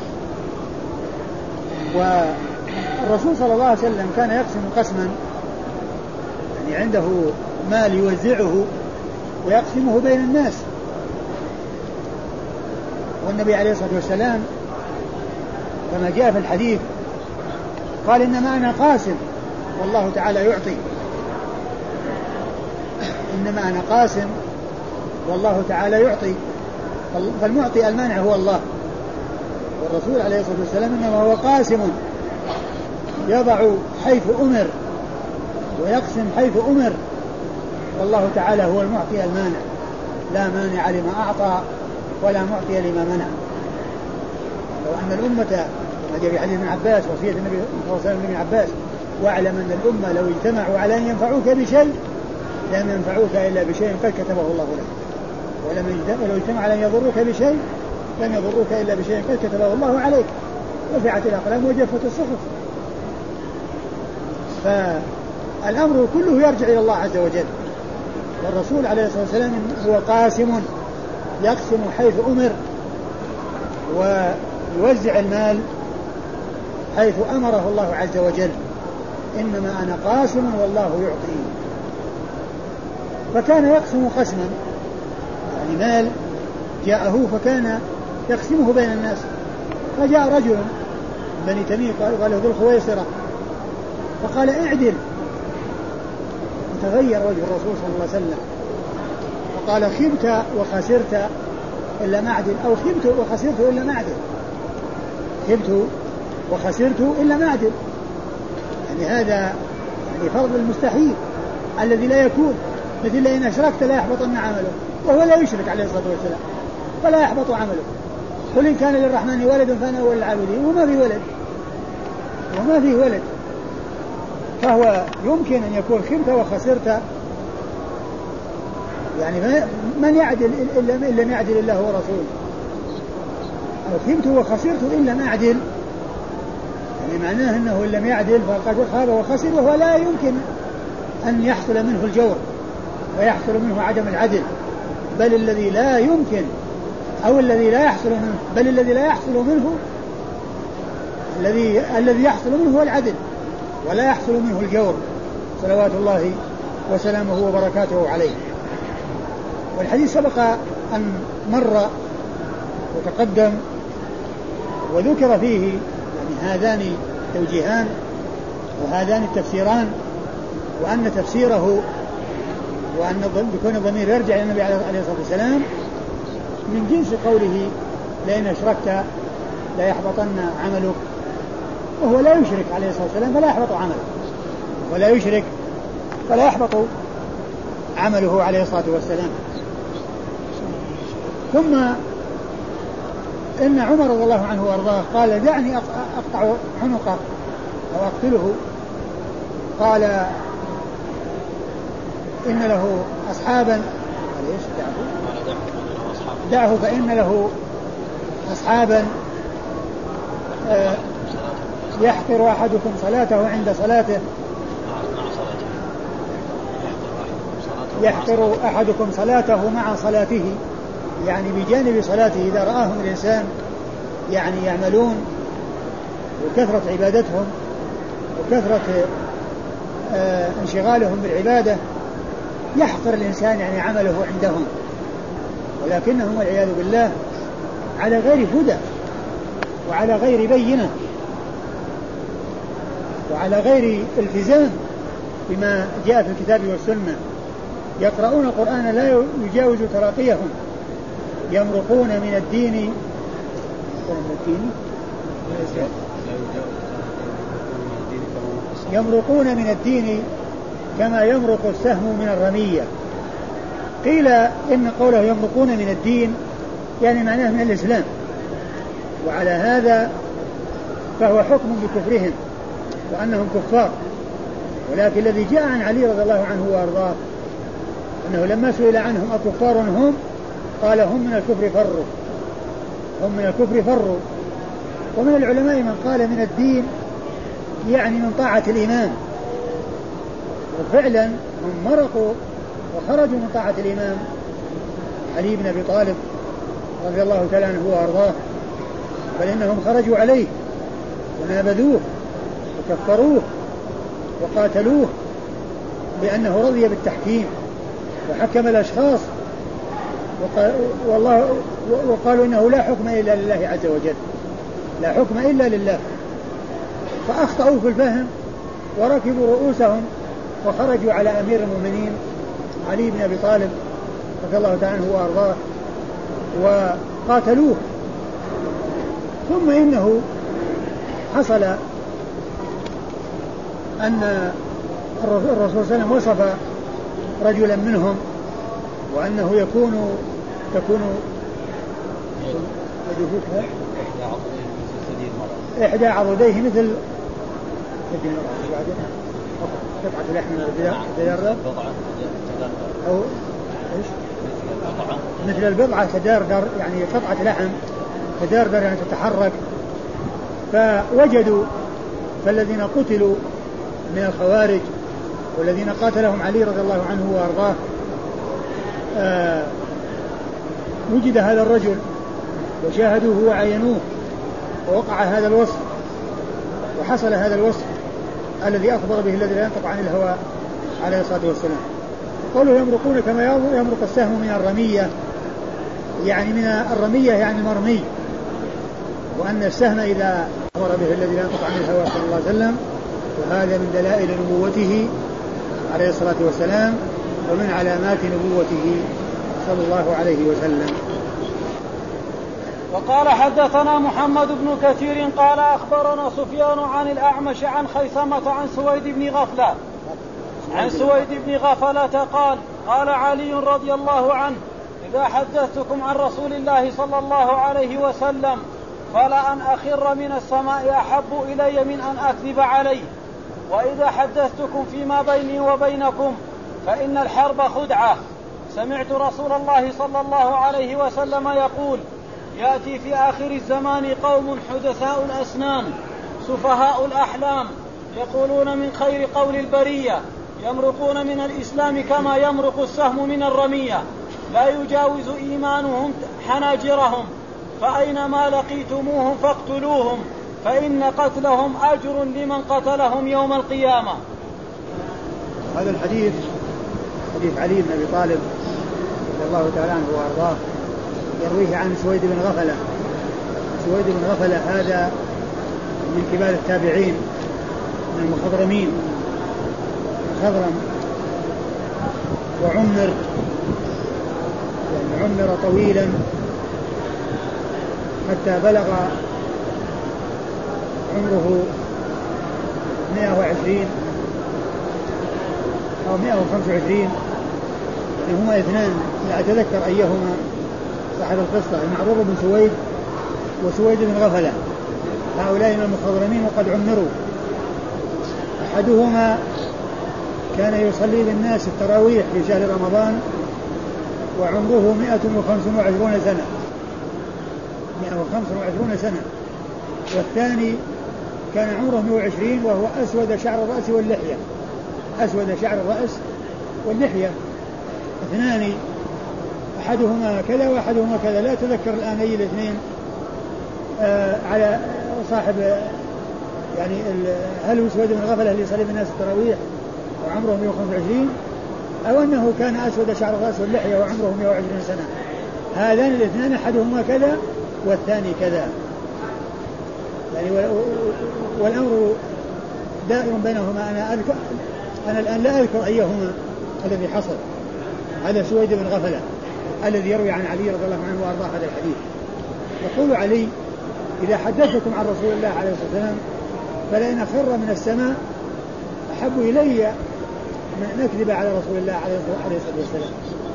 والرسول صلى الله عليه وسلم كان يقسم قسما يعني عنده مال يوزعه ويقسمه بين الناس والنبي عليه الصلاة والسلام كما جاء في الحديث قال إنما أنا قاسم والله تعالى يعطي إنما أنا قاسم والله تعالى يعطي فالمعطي المانع هو الله والرسول عليه الصلاة والسلام إنما هو قاسم يضع حيث أمر ويقسم حيث أمر والله تعالى هو المعطي المانع لا مانع لما أعطى ولا معطي لما منع. لو أن الأمة كما جاء في حديث ابن عباس وصية النبي صلى الله عليه وسلم لابن عباس واعلم أن الأمة لو اجتمعوا على أن ينفعوك بشيء لم ينفعوك إلا بشيء قد كتبه الله لك ولو اجتمعوا على أن يضروك بشيء لم يضروك إلا بشيء قد كتبه الله عليك رفعت الأقلام وجفت الصحف. فالأمر كله يرجع إلى الله عز وجل والرسول عليه الصلاة والسلام هو قاسم يقسم حيث أمر ويوزع المال حيث أمره الله عز وجل إنما أنا قاسم والله يعطي. فكان يقسم قسما، يعني مال جاءه فكان يقسمه بين الناس. فجاء رجل بني تميم قال له ذو الخويصرة فقال اعدل، وتغير وجه الرسول صلى الله عليه وسلم وقال خبت وخسرت إلا معدل، أو خبت وخسرت إلا معدل، خبت وخسرت إلا معدل. يعني هذا يعني فرض المستحيل الذي لا يكون، مثل لئن أشركت لا يحبطن عمله، وهو لا يشرك عليه الصلاة والسلام فلا يحبط عمله. قل إن كان للرحمن ولد فأنا أول العابدين، وما في ولد وما في ولد، فهو يمكن أن يكون خبت وخسرت، يعني من يعدل إلا لم يعدل الله ورسوله، أو خبت وخسرت إلا ما عدل، يعني معناه أنه إن لم يعدل فقد خاب وخسر، وهو لا يمكن أن يحصل منه الجور ويحصل منه عدم العدل، بل الذي لا يمكن أو الذي لا يحصل منه، بل الذي لا يحصل منه الذي يحصل منه هو العدل ولا يحصل منه الجور، صلوات الله وسلامه وبركاته عليه. والحديث سبق أن مر وتقدم وذكر فيه يعني هذان التوجيهان وهذان التفسيران، وأن تفسيره وأن يكون الضمير يرجع إلى النبي عليه الصلاة والسلام من جنس قوله لئن أشركت لا يحبطن عملك، وهو لا يشرك عليه الصلاة والسلام فلا يحبط عمله، ولا يشرك فلا يحبط عمله عليه الصلاة والسلام. ثم إن عمر رضي الله عنه وأرضاه قال دعني أقطع عنقه أو أقتله، قال إن له أصحابا، دعه فإن له أصحابا يحقر أحدكم صلاته عند صلاته، يحقر أحدكم صلاته مع صلاته، يعني بجانب صلاته إذا رآهم الإنسان يعني يعملون وكثرة عبادتهم وكثرة انشغالهم بالعبادة يحقر الإنسان يعني عمله عندهم، ولكنهم والعياذ بالله على غير هدى وعلى غير بينة وعلى غير التزام بما جاء في الكتاب والسنة، يقرؤون القرآن لا يجاوز تراقيهم، يمرقون من الدين يمرقون من الدين كما يمرق السهم من الرمية. قيل إن قوله يمرقون من الدين يعني معناه من الإسلام، وعلى هذا فهو حكم بكفرهم وأنهم كفار، ولكن الذي جاء عن علي رضي الله عنه وأرضاه أنه لما سئل عنهم أكفار هم قال هم من الكفر فروا، هم من الكفر فروا. ومن العلماء من قال من الدين يعني من طاعة الإمام، وفعلا هم مرقوا وخرجوا من طاعة الإمام علي بن أبي طالب رضي الله تعالى عنه وأرضاه، بل إنهم خرجوا عليه ونابذوه وكفروه وقاتلوه لأنه رضي بالتحكيم وحكم الأشخاص، وقالوا إنه لا حكم إلا لله عز وجل، لا حكم إلا لله، فأخطأوا في الفهم وركبوا رؤوسهم وخرجوا على أمير المؤمنين علي بن أبي طالب رضي الله تعالى عنه وأرضاه وقاتلوه. ثم إنه حصل أن الرسول صلى الله عليه وسلم وصف رجلا منهم وأنه تكون إحدى عضديه مثل قطعة لحم تدردر أو مثل البضعة تدردر، يعني قطعة لحم تدردر يعني تتحرك. فوجدوا فالذين قتلوا من الخوارج والذين قاتلهم علي رضي الله عنه وأرضاه وجد هذا الرجل وشاهدوه وعينوه ووقع هذا الوصف وحصل هذا الوصف الذي أخبر به الذي لا ينطق عن الهوى عليه الصلاة والسلام. قوله يمرقون كما يمرق السهم من الرمية، يعني من الرمية يعني المرمي، وأن السهم إذا أخبر به الذي لا ينطق عن الهوى صلى الله عليه وسلم، وهذا من دلائل نبوته عليه الصلاة والسلام ومن علامات نبوته صلى الله عليه وسلم. وقال حدثنا محمد بن كثير قال أخبرنا سفيان عن الأعمش عن خيثمة عن سويد بن غفلة قال قال علي رضي الله عنه إذا حدثتكم عن رسول الله صلى الله عليه وسلم فلأن أخر من السماء أحب إلي من أن أكذب عليه، وإذا حدثتكم فيما بيني وبينكم فإن الحرب خدعة. سمعت رسول الله صلى الله عليه وسلم يقول يأتي في آخر الزمان قوم حدثاء الأسنان سفهاء الأحلام يقولون من خير قول البرية، يمرقون من الإسلام كما يمرق السهم من الرمية، لا يجاوز إيمانهم حناجرهم، فأينما لقيتموهم فاقتلوهم فإن قتلهم أجر لمن قتلهم يوم القيامة. هذا الحديث حديث علي بن أبي طالب رضي الله تعالى عنه وأرضاه، يرويه عن سويد بن غفلة. سويد بن غفلة هذا من كبار التابعين من المخضرمين، خضرم وعمر، يعني عمر طويلا حتى بلغ عمره 120 أو 125. هما اثنان لا أتذكر أيهما صاحب القصة، المعروف بن سويد وسويد بن غفلة، هؤلاء من المخضرمين وقد عمروا. أحدهما كان يصلي بالناس التراويح في شهر رمضان وعمره 125 سنة، 125 سنة. والثاني كان عمره 120 وهو أسود شعر الرأس واللحية، أسود شعر الرأس واللحية. اثنان أحدهما كذا وأحدهما كذا، لا أتذكر الآن أي الاثنين على صاحب، يعني هل هو سويد بن غفلة اللي يصلي بالناس التراويح وعمره 125 أو أنه كان أسود شعر الرأس واللحية وعمره 120 سنة. هذان الاثنان أحدهما كذا والثاني كذا، يعني والأمر دائر بينهما. أنا الآن لا أذكر أيهما الذي حصل. هذا سويد بن غفلة الذي يروي عن علي رضي الله عنه وأرضاه هذا الحديث. يقول علي إذا حدثتكم عن رسول الله عليه الصلاة والسلام فلئن أخر من السماء أحب إلي من أن أكذب على رسول الله عليه الصلاة والسلام،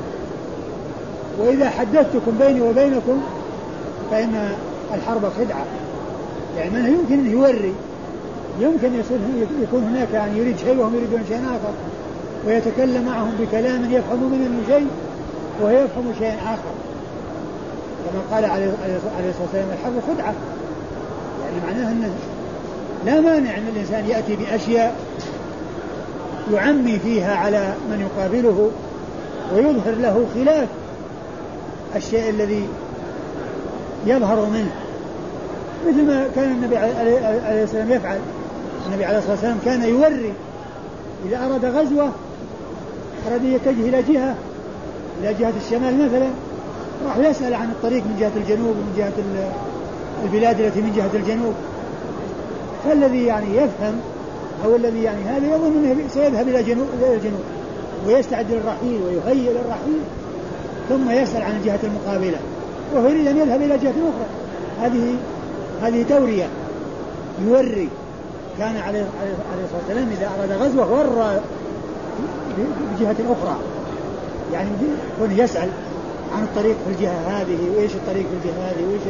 وإذا حدثتكم بيني وبينكم فإن الحرب خدعة. يعني من يمكن أن يوري، يمكن يكون هناك يعني يريد شيء وهم يريدون شيء آخر، ويتكلم معهم بكلام يفهم منه شيء وهو يفهم شيء آخر، كما قال عليه الصلاة والسلام الحرب خدعة. يعني معناها أنه لا مانع أن الإنسان يأتي بأشياء يعمي فيها على من يقابله ويظهر له خلاف الشيء الذي يظهر منه، مثل ما كان النبي عليه السلام يفعل. النبي عليه الصلاة والسلام كان يوري إذا أراد غزوة، أراد يتجه إلى جهة الشمال مثلا، راح يسأل عن الطريق من جهة الجنوب ومن جهة البلاد التي من جهة الجنوب. فالذي يعني يفهم أو الذي يعني هذا يظن أنه سيذهب إلى الجنوب ويستعد للرحيل ويهيئ للرحيل، ثم يسأل عن الجهة المقابلة وهو يريد أن يذهب إلى جهة أخرى. هذه تورية يوري. كان عليه الصلاة والسلام إذا أراد غزوة ورى بجهة أخرى، يعني يكون يسأل عن الطريق في الجهة هذه وإيش الطريق في الجهة هذه وإيش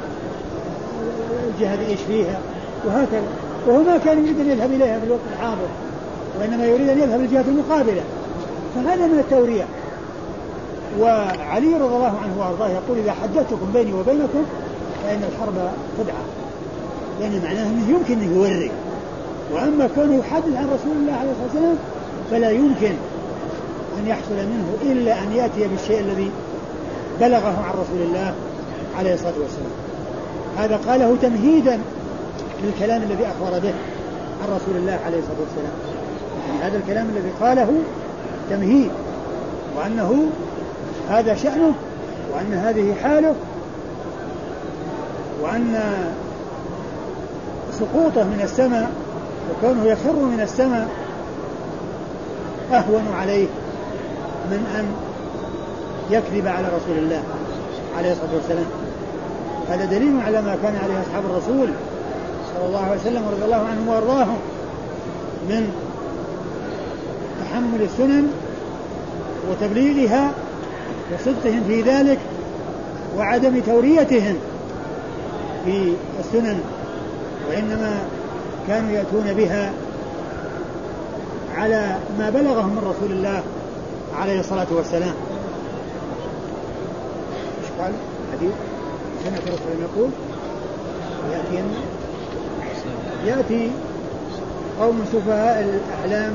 الجهة هذه إيش فيها وهكذا. وهو ما كان يريد أن يذهب إليها في الوقت الحاضر، وإنما يريد أن يذهب للجهة المقابلة. فهذا من التورية. وعلي رضي الله عنه وأرضاه يقول إذا حدثتكم بيني وبينكم فإن الحرب خدعة، لأن معناه أنه يمكن أن يوري. وأما كونه يحدث عن رسول الله عليه الصلاة والسلام فلا يمكن أن يحصل منه إلا أن يأتي بالشيء الذي بلغه عن رسول الله عليه الصلاة والسلام. هذا قاله تمهيدا للكلام الذي أخبر به عن رسول الله عليه الصلاة والسلام. يعني هذا الكلام الذي قاله تمهيد، وأنه هذا شأنه، وأن هذه حاله، وأن سقوطه من السماء وكونه يخر من السماء أهون عليه من أن يكذب على رسول الله عليه الصلاة والسلام. هذا دليل على ما كان عليه أصحاب الرسول صلى الله عليه وسلم ورضي الله عنهم وأرضاهم من تحمل السنن وتبليغها وصدقهم في ذلك وعدم توريتهم في السنن، وإنما كانوا يأتون بها على ما بلغهم من رسول الله عليه الصلاة والسلام. ايش قال حديث سمعت رسول يقول يأتي قوم سفهاء الأحلام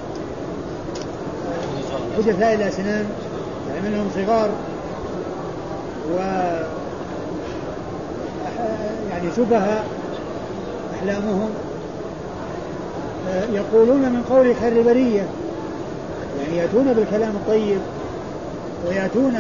حدثاء الأسنان، يعني منهم صغار و يعني سفهاء أحلامهم، يقولون من قول خير البرية، يعني يأتون بالكلام الطيب ويأتون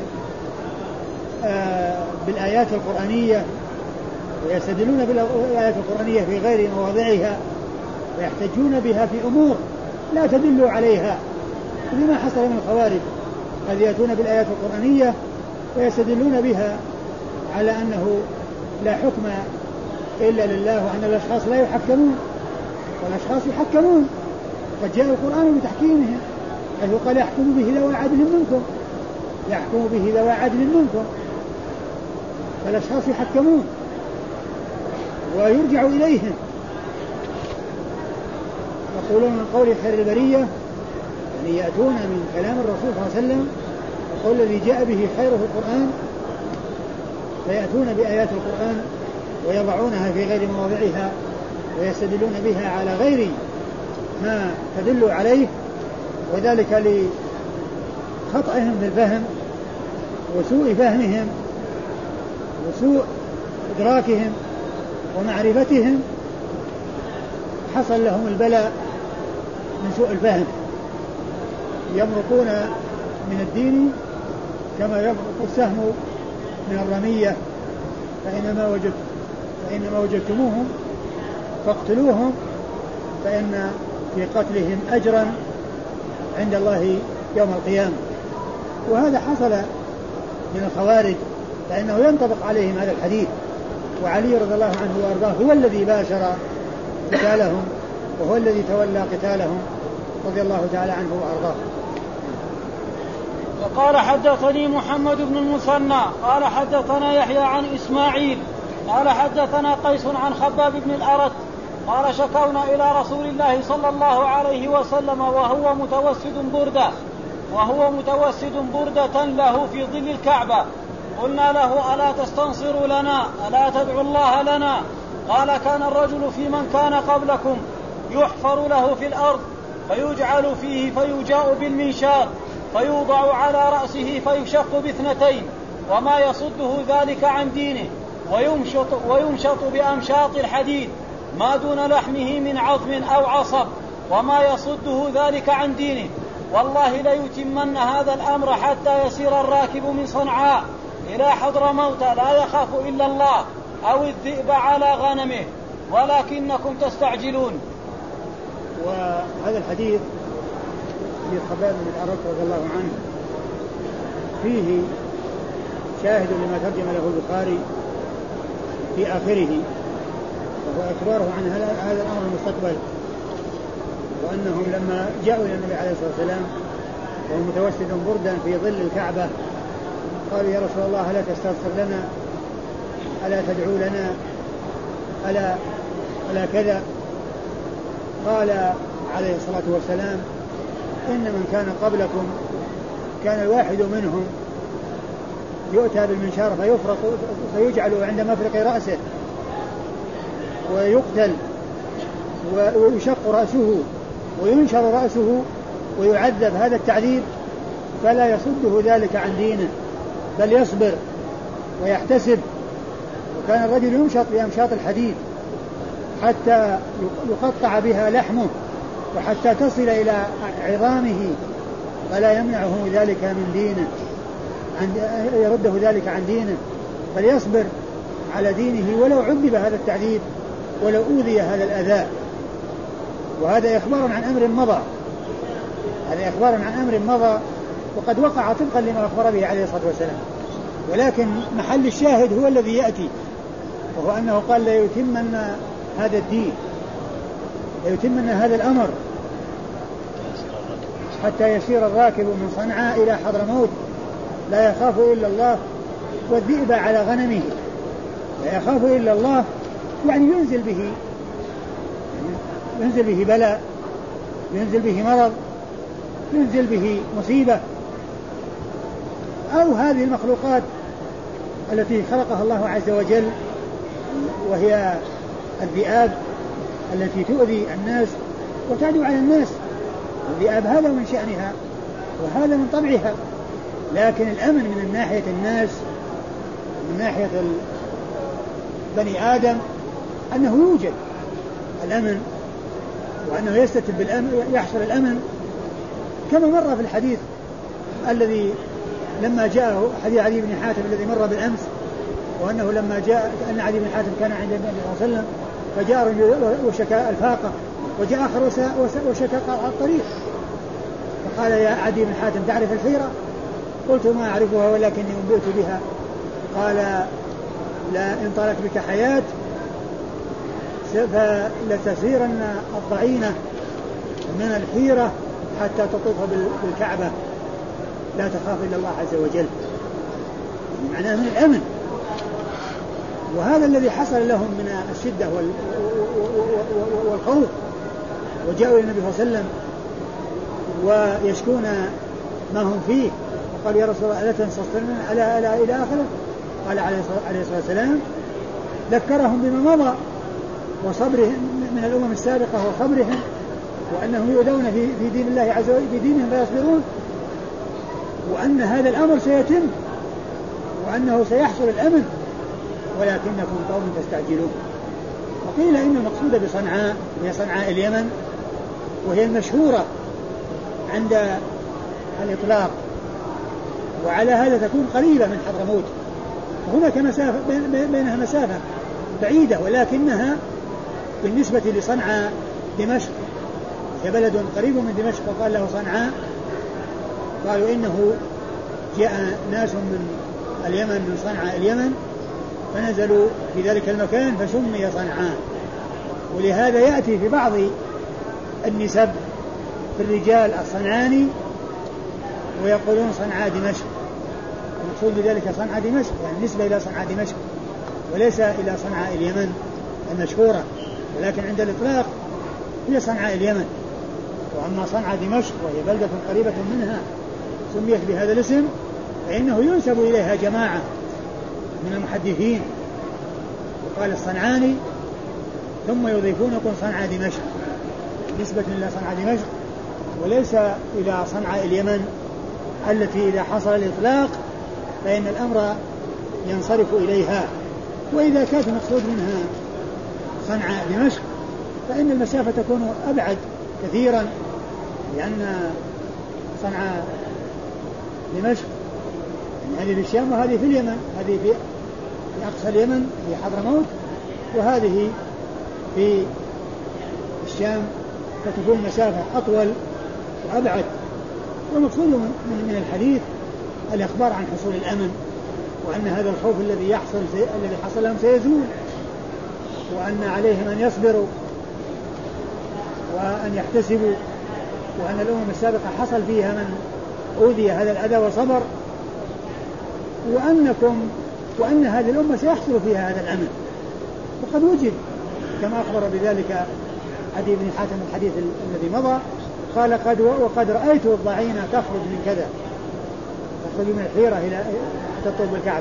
بالآيات القرآنية ويستدلون بالآيات القرآنية في غير مواضعها ويحتجون بها في أمور لا تدل عليها، بما حصل من الخوارج قد يأتون بالآيات القرآنية ويستدلون بها على أنه لا حكم إلا لله وأن الأشخاص لا يحكمون، والأشخاص يحكمون، قد جاء القرآن بتحكيمهم حيث قال يحكم به ذوى عدل منكم، يحكم به ذوى عدل منكم، فالأشخاص يحكمون ويرجع إليهم. يقولون من قول خير البرية، يعني يأتون من كلام الرسول صلى الله عليه وسلم القول الذي جاء به خيره القرآن، فيأتون بآيات القرآن ويضعونها في غير مواضعها ويستدلون بها على غير ما تدل عليه، وذلك لخطئهم في الفهم وسوء فهمهم وسوء إدراكهم ومعرفتهم، حصل لهم البلاء من سوء الفهم، يمرقون من الدين كما يمرق السهم من الرمية، فإنما وجدتموهم فاقتلوهم فإن في قتلهم أجرا عند الله يوم القيامة. وهذا حصل من الخوارج، فإنه ينطبق عليهم هذا الحديث، وعلي رضي الله عنه وأرضاه هو الذي باشر قتالهم وهو الذي تولى قتالهم رضي الله تعالى عنه وأرضاه. وقال حدثني محمد بن المثنى قال حدثنا يحيى عن إسماعيل قال حدثنا قيس عن خباب بن الأرت قال شكونا إلى رسول الله صلى الله عليه وسلم وهو متوسد بردة له في ظل الكعبة، قلنا له ألا تستنصر لنا ألا تدعو الله لنا؟ قال كان الرجل في من كان قبلكم يحفر له في الأرض فيجعل فيه فيجاء بالمنشار فيوضع على رأسه فيشق باثنتين، وما يصده ذلك عن دينه، ويمشط بأمشاط الحديد ما دون لحمه من عظم أو عصب، وما يصده ذلك عن دينه. والله ليتمن هذا الأمر حتى يسير الراكب من صنعاء إلى حضرموت لا يخاف إلا الله أو الذئب على غنمه ولكنكم تستعجلون. وهذا الحديث في خباب بن الأرت رضي الله عنه فيه شاهد لما ترجم له البخاري في آخره، وهو إخباره عن هذا الأمر المستقبل، وأنهم لما جاءوا إلى النبي عليه الصلاة والسلام وهو متوسد بردا في ظل الكعبة قالوا يا رسول الله ألا تستغفر لنا ألا تدعو لنا ألا كذا؟ قال عليه الصلاة والسلام إن من كان قبلكم كان الواحد منهم يؤتى بالمنشار فيجعل عند مفرق رأسه ويقتل ويشق رأسه وينشر رأسه ويعذب هذا التعذيب، فلا يصده ذلك عن دينه بل يصبر ويحتسب. وكان الرجل يمشط بأمشاط الحديد حتى يقطع بها لحمه وحتى تصل إلى عظامه، فلا يمنعه ذلك من دينه، يرده ذلك عن دينه، بل يصبر على دينه ولو عذب هذا التعذيب ولو أوذي هذا الأذى. وهذا إخبار عن أمر مضى، هذا إخبار عن أمر مضى وقد وقع طبقا لما أخبر به عليه الصلاة والسلام. ولكن محل الشاهد هو الذي يأتي، وهو أنه قال لا يتمن هذا الدين، لا يتمن هذا الأمر حتى يسير الراكب من صنعاء إلى حضرموت لا يخاف إلا الله والذئب على غنمه. لا يخاف إلا الله يعني ينزل به بلاء، ينزل به مرض، ينزل به مصيبة، أو هذه المخلوقات التي خلقها الله عز وجل وهي الذئاب التي تؤذي الناس وتعدو على الناس. الذئاب هذا من شأنها وهذا من طبعها، لكن الأمن من ناحية الناس من ناحية بني آدم أنه يوجد الأمن، وأنه يستتب بالأمن، يحصل الأمن كما مر في الحديث الذي لما جاءه حديث عدي بن حاتم الذي مر بالأمس، وأنه لما جاء أن عدي بن حاتم كان عند النبي صلى الله عليه وسلم فجاء رجل وشكى الفاقة، وجاء آخر وشكى الطريق، فقال يا عدي بن حاتم تعرف الحيرة؟ قلت ما أعرفها ولكني أنبئت بها. قال لا إن طالت بك حياة فلتسيرن الضعينة من الحيرة حتى تطوف بالكعبة لا تخاف إلا الله عز وجل، معناه من الأمن. وهذا الذي حصل لهم من الشدة والخوف، وجاءوا إلى النبي صلى الله عليه وسلم ويشكون ما هم فيه، وقال يا رسول الله ألا تنصرنا ألا إلى آخره. قال عليه الصلاة والسلام ذكرهم بما مضى وصبرهم من الأمم السابقة وصبرهم، وأنهم يؤذون في دين الله عز وجل في دينهم لا يصبرون، وأن هذا الأمر سيتم وأنه سيحصل الأمن ولكنكم قوم تستعجلون. وقيل إن المقصود بصنعاء هي صنعاء اليمن، وهي المشهورة عند الإطلاق، وعلى هذا تكون قريبة من حضرموت، وهناك مسافة بينها مسافة بعيدة، ولكنها بالنسبة لصنعاء دمشق هي بلد قريب من دمشق، وقال له صنعاء. قالوا إنه جاء ناس من اليمن من صنعاء اليمن فنزلوا في ذلك المكان فسمي صنعاء. ولهذا يأتي في بعض النسب في الرجال الصنعاني ويقولون صنعاء دمشق، المقصود بذلك صنعاء دمشق يعني نسبة إلى صنعاء دمشق وليس إلى صنعاء اليمن المشهورة، ولكن عند الإطلاق هي صنعاء اليمن. وأما صنعاء دمشق وهي بلدة قريبة منها سميت بهذا الاسم فإنه ينسب إليها جماعة من المحدثين، وقال الصنعاني ثم يضيفون يكون صنعاء دمشق نسبة إلى صنعاء دمشق وليس إلى صنعاء اليمن التي إذا حصل الإطلاق فإن الأمر ينصرف إليها. وإذا كانت المقصود منها صنعاء دمشق فإن المسافة تكون أبعد كثيرا، لأن صنعاء دمشق هذه في الشام وهذه في اليمن، هذه في أقصى اليمن في حضرموت وهذه في الشام، فتكون مسافة أطول وأبعد. والمقصود من الحديث الإخبار عن حصول الأمن، وأن هذا الخوف الذي حصل لهم سيزول، وأن عليهم أن يصبروا وأن يحتسبوا، وأن الأمم السابقة حصل فيها من أوذي هذا الأذى وصبر، وأن هذه الأمة سيحصل فيها هذا الأمن وقد وجد كما أخبر بذلك عدي بن حاتم الحديث الذي مضى. قال وقد رأيت الضعينة تخرج من كذا، تخرج من الحيرة إلى تطوف بالكعبة،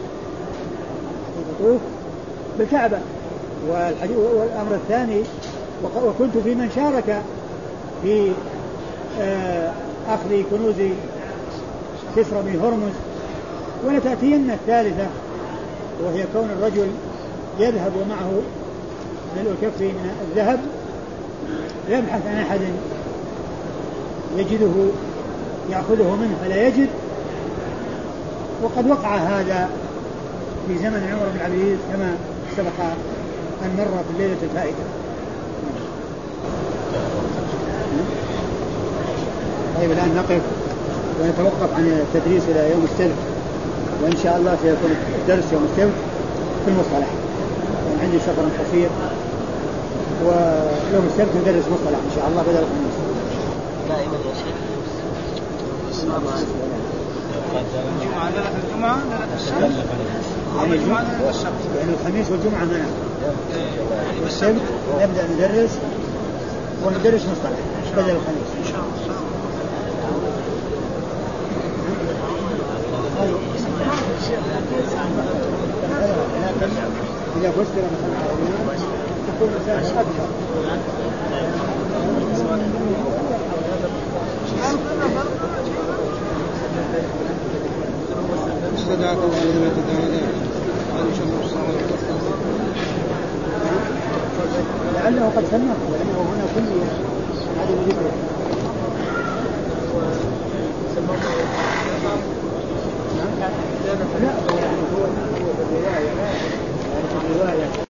تطوف بالكعبة. والأمر الثاني وكنت في من شارك في أخذ كنوز كسرى بن هرمز. ولتأتين الثالثة وهي كون الرجل يذهب ومعه ملء كفه من الذهب يبحث عن أحد يجده يأخذه منه فلا يجد. وقد وقع هذا في زمن عمر بن عبد العزيز كما سبق أن مر في الليلة الفائتة. طيب الآن نقف ونتوقف عن التدريس إلى يوم السبت، وإن شاء الله سيكون الدرس يوم السبت في المصطلح، عندي سفر قصير ويوم السبت ندرس مصطلح إن شاء الله بدل الخميس. دائما يا شيخ الجمعة ليلة الجمعة ليلة السبت يعني الخميس والجمعة معنا، والسبت نبدأ ندرس وندرس مصطلح بدل الخميس إن شاء الله. إذا فسر مثلا عربيا تكون مساحة أكثر. استدعاك الله لذلك لعله قد سمعه لأنه هنا كل عدم ذكره. لا هو يعني هو الرواية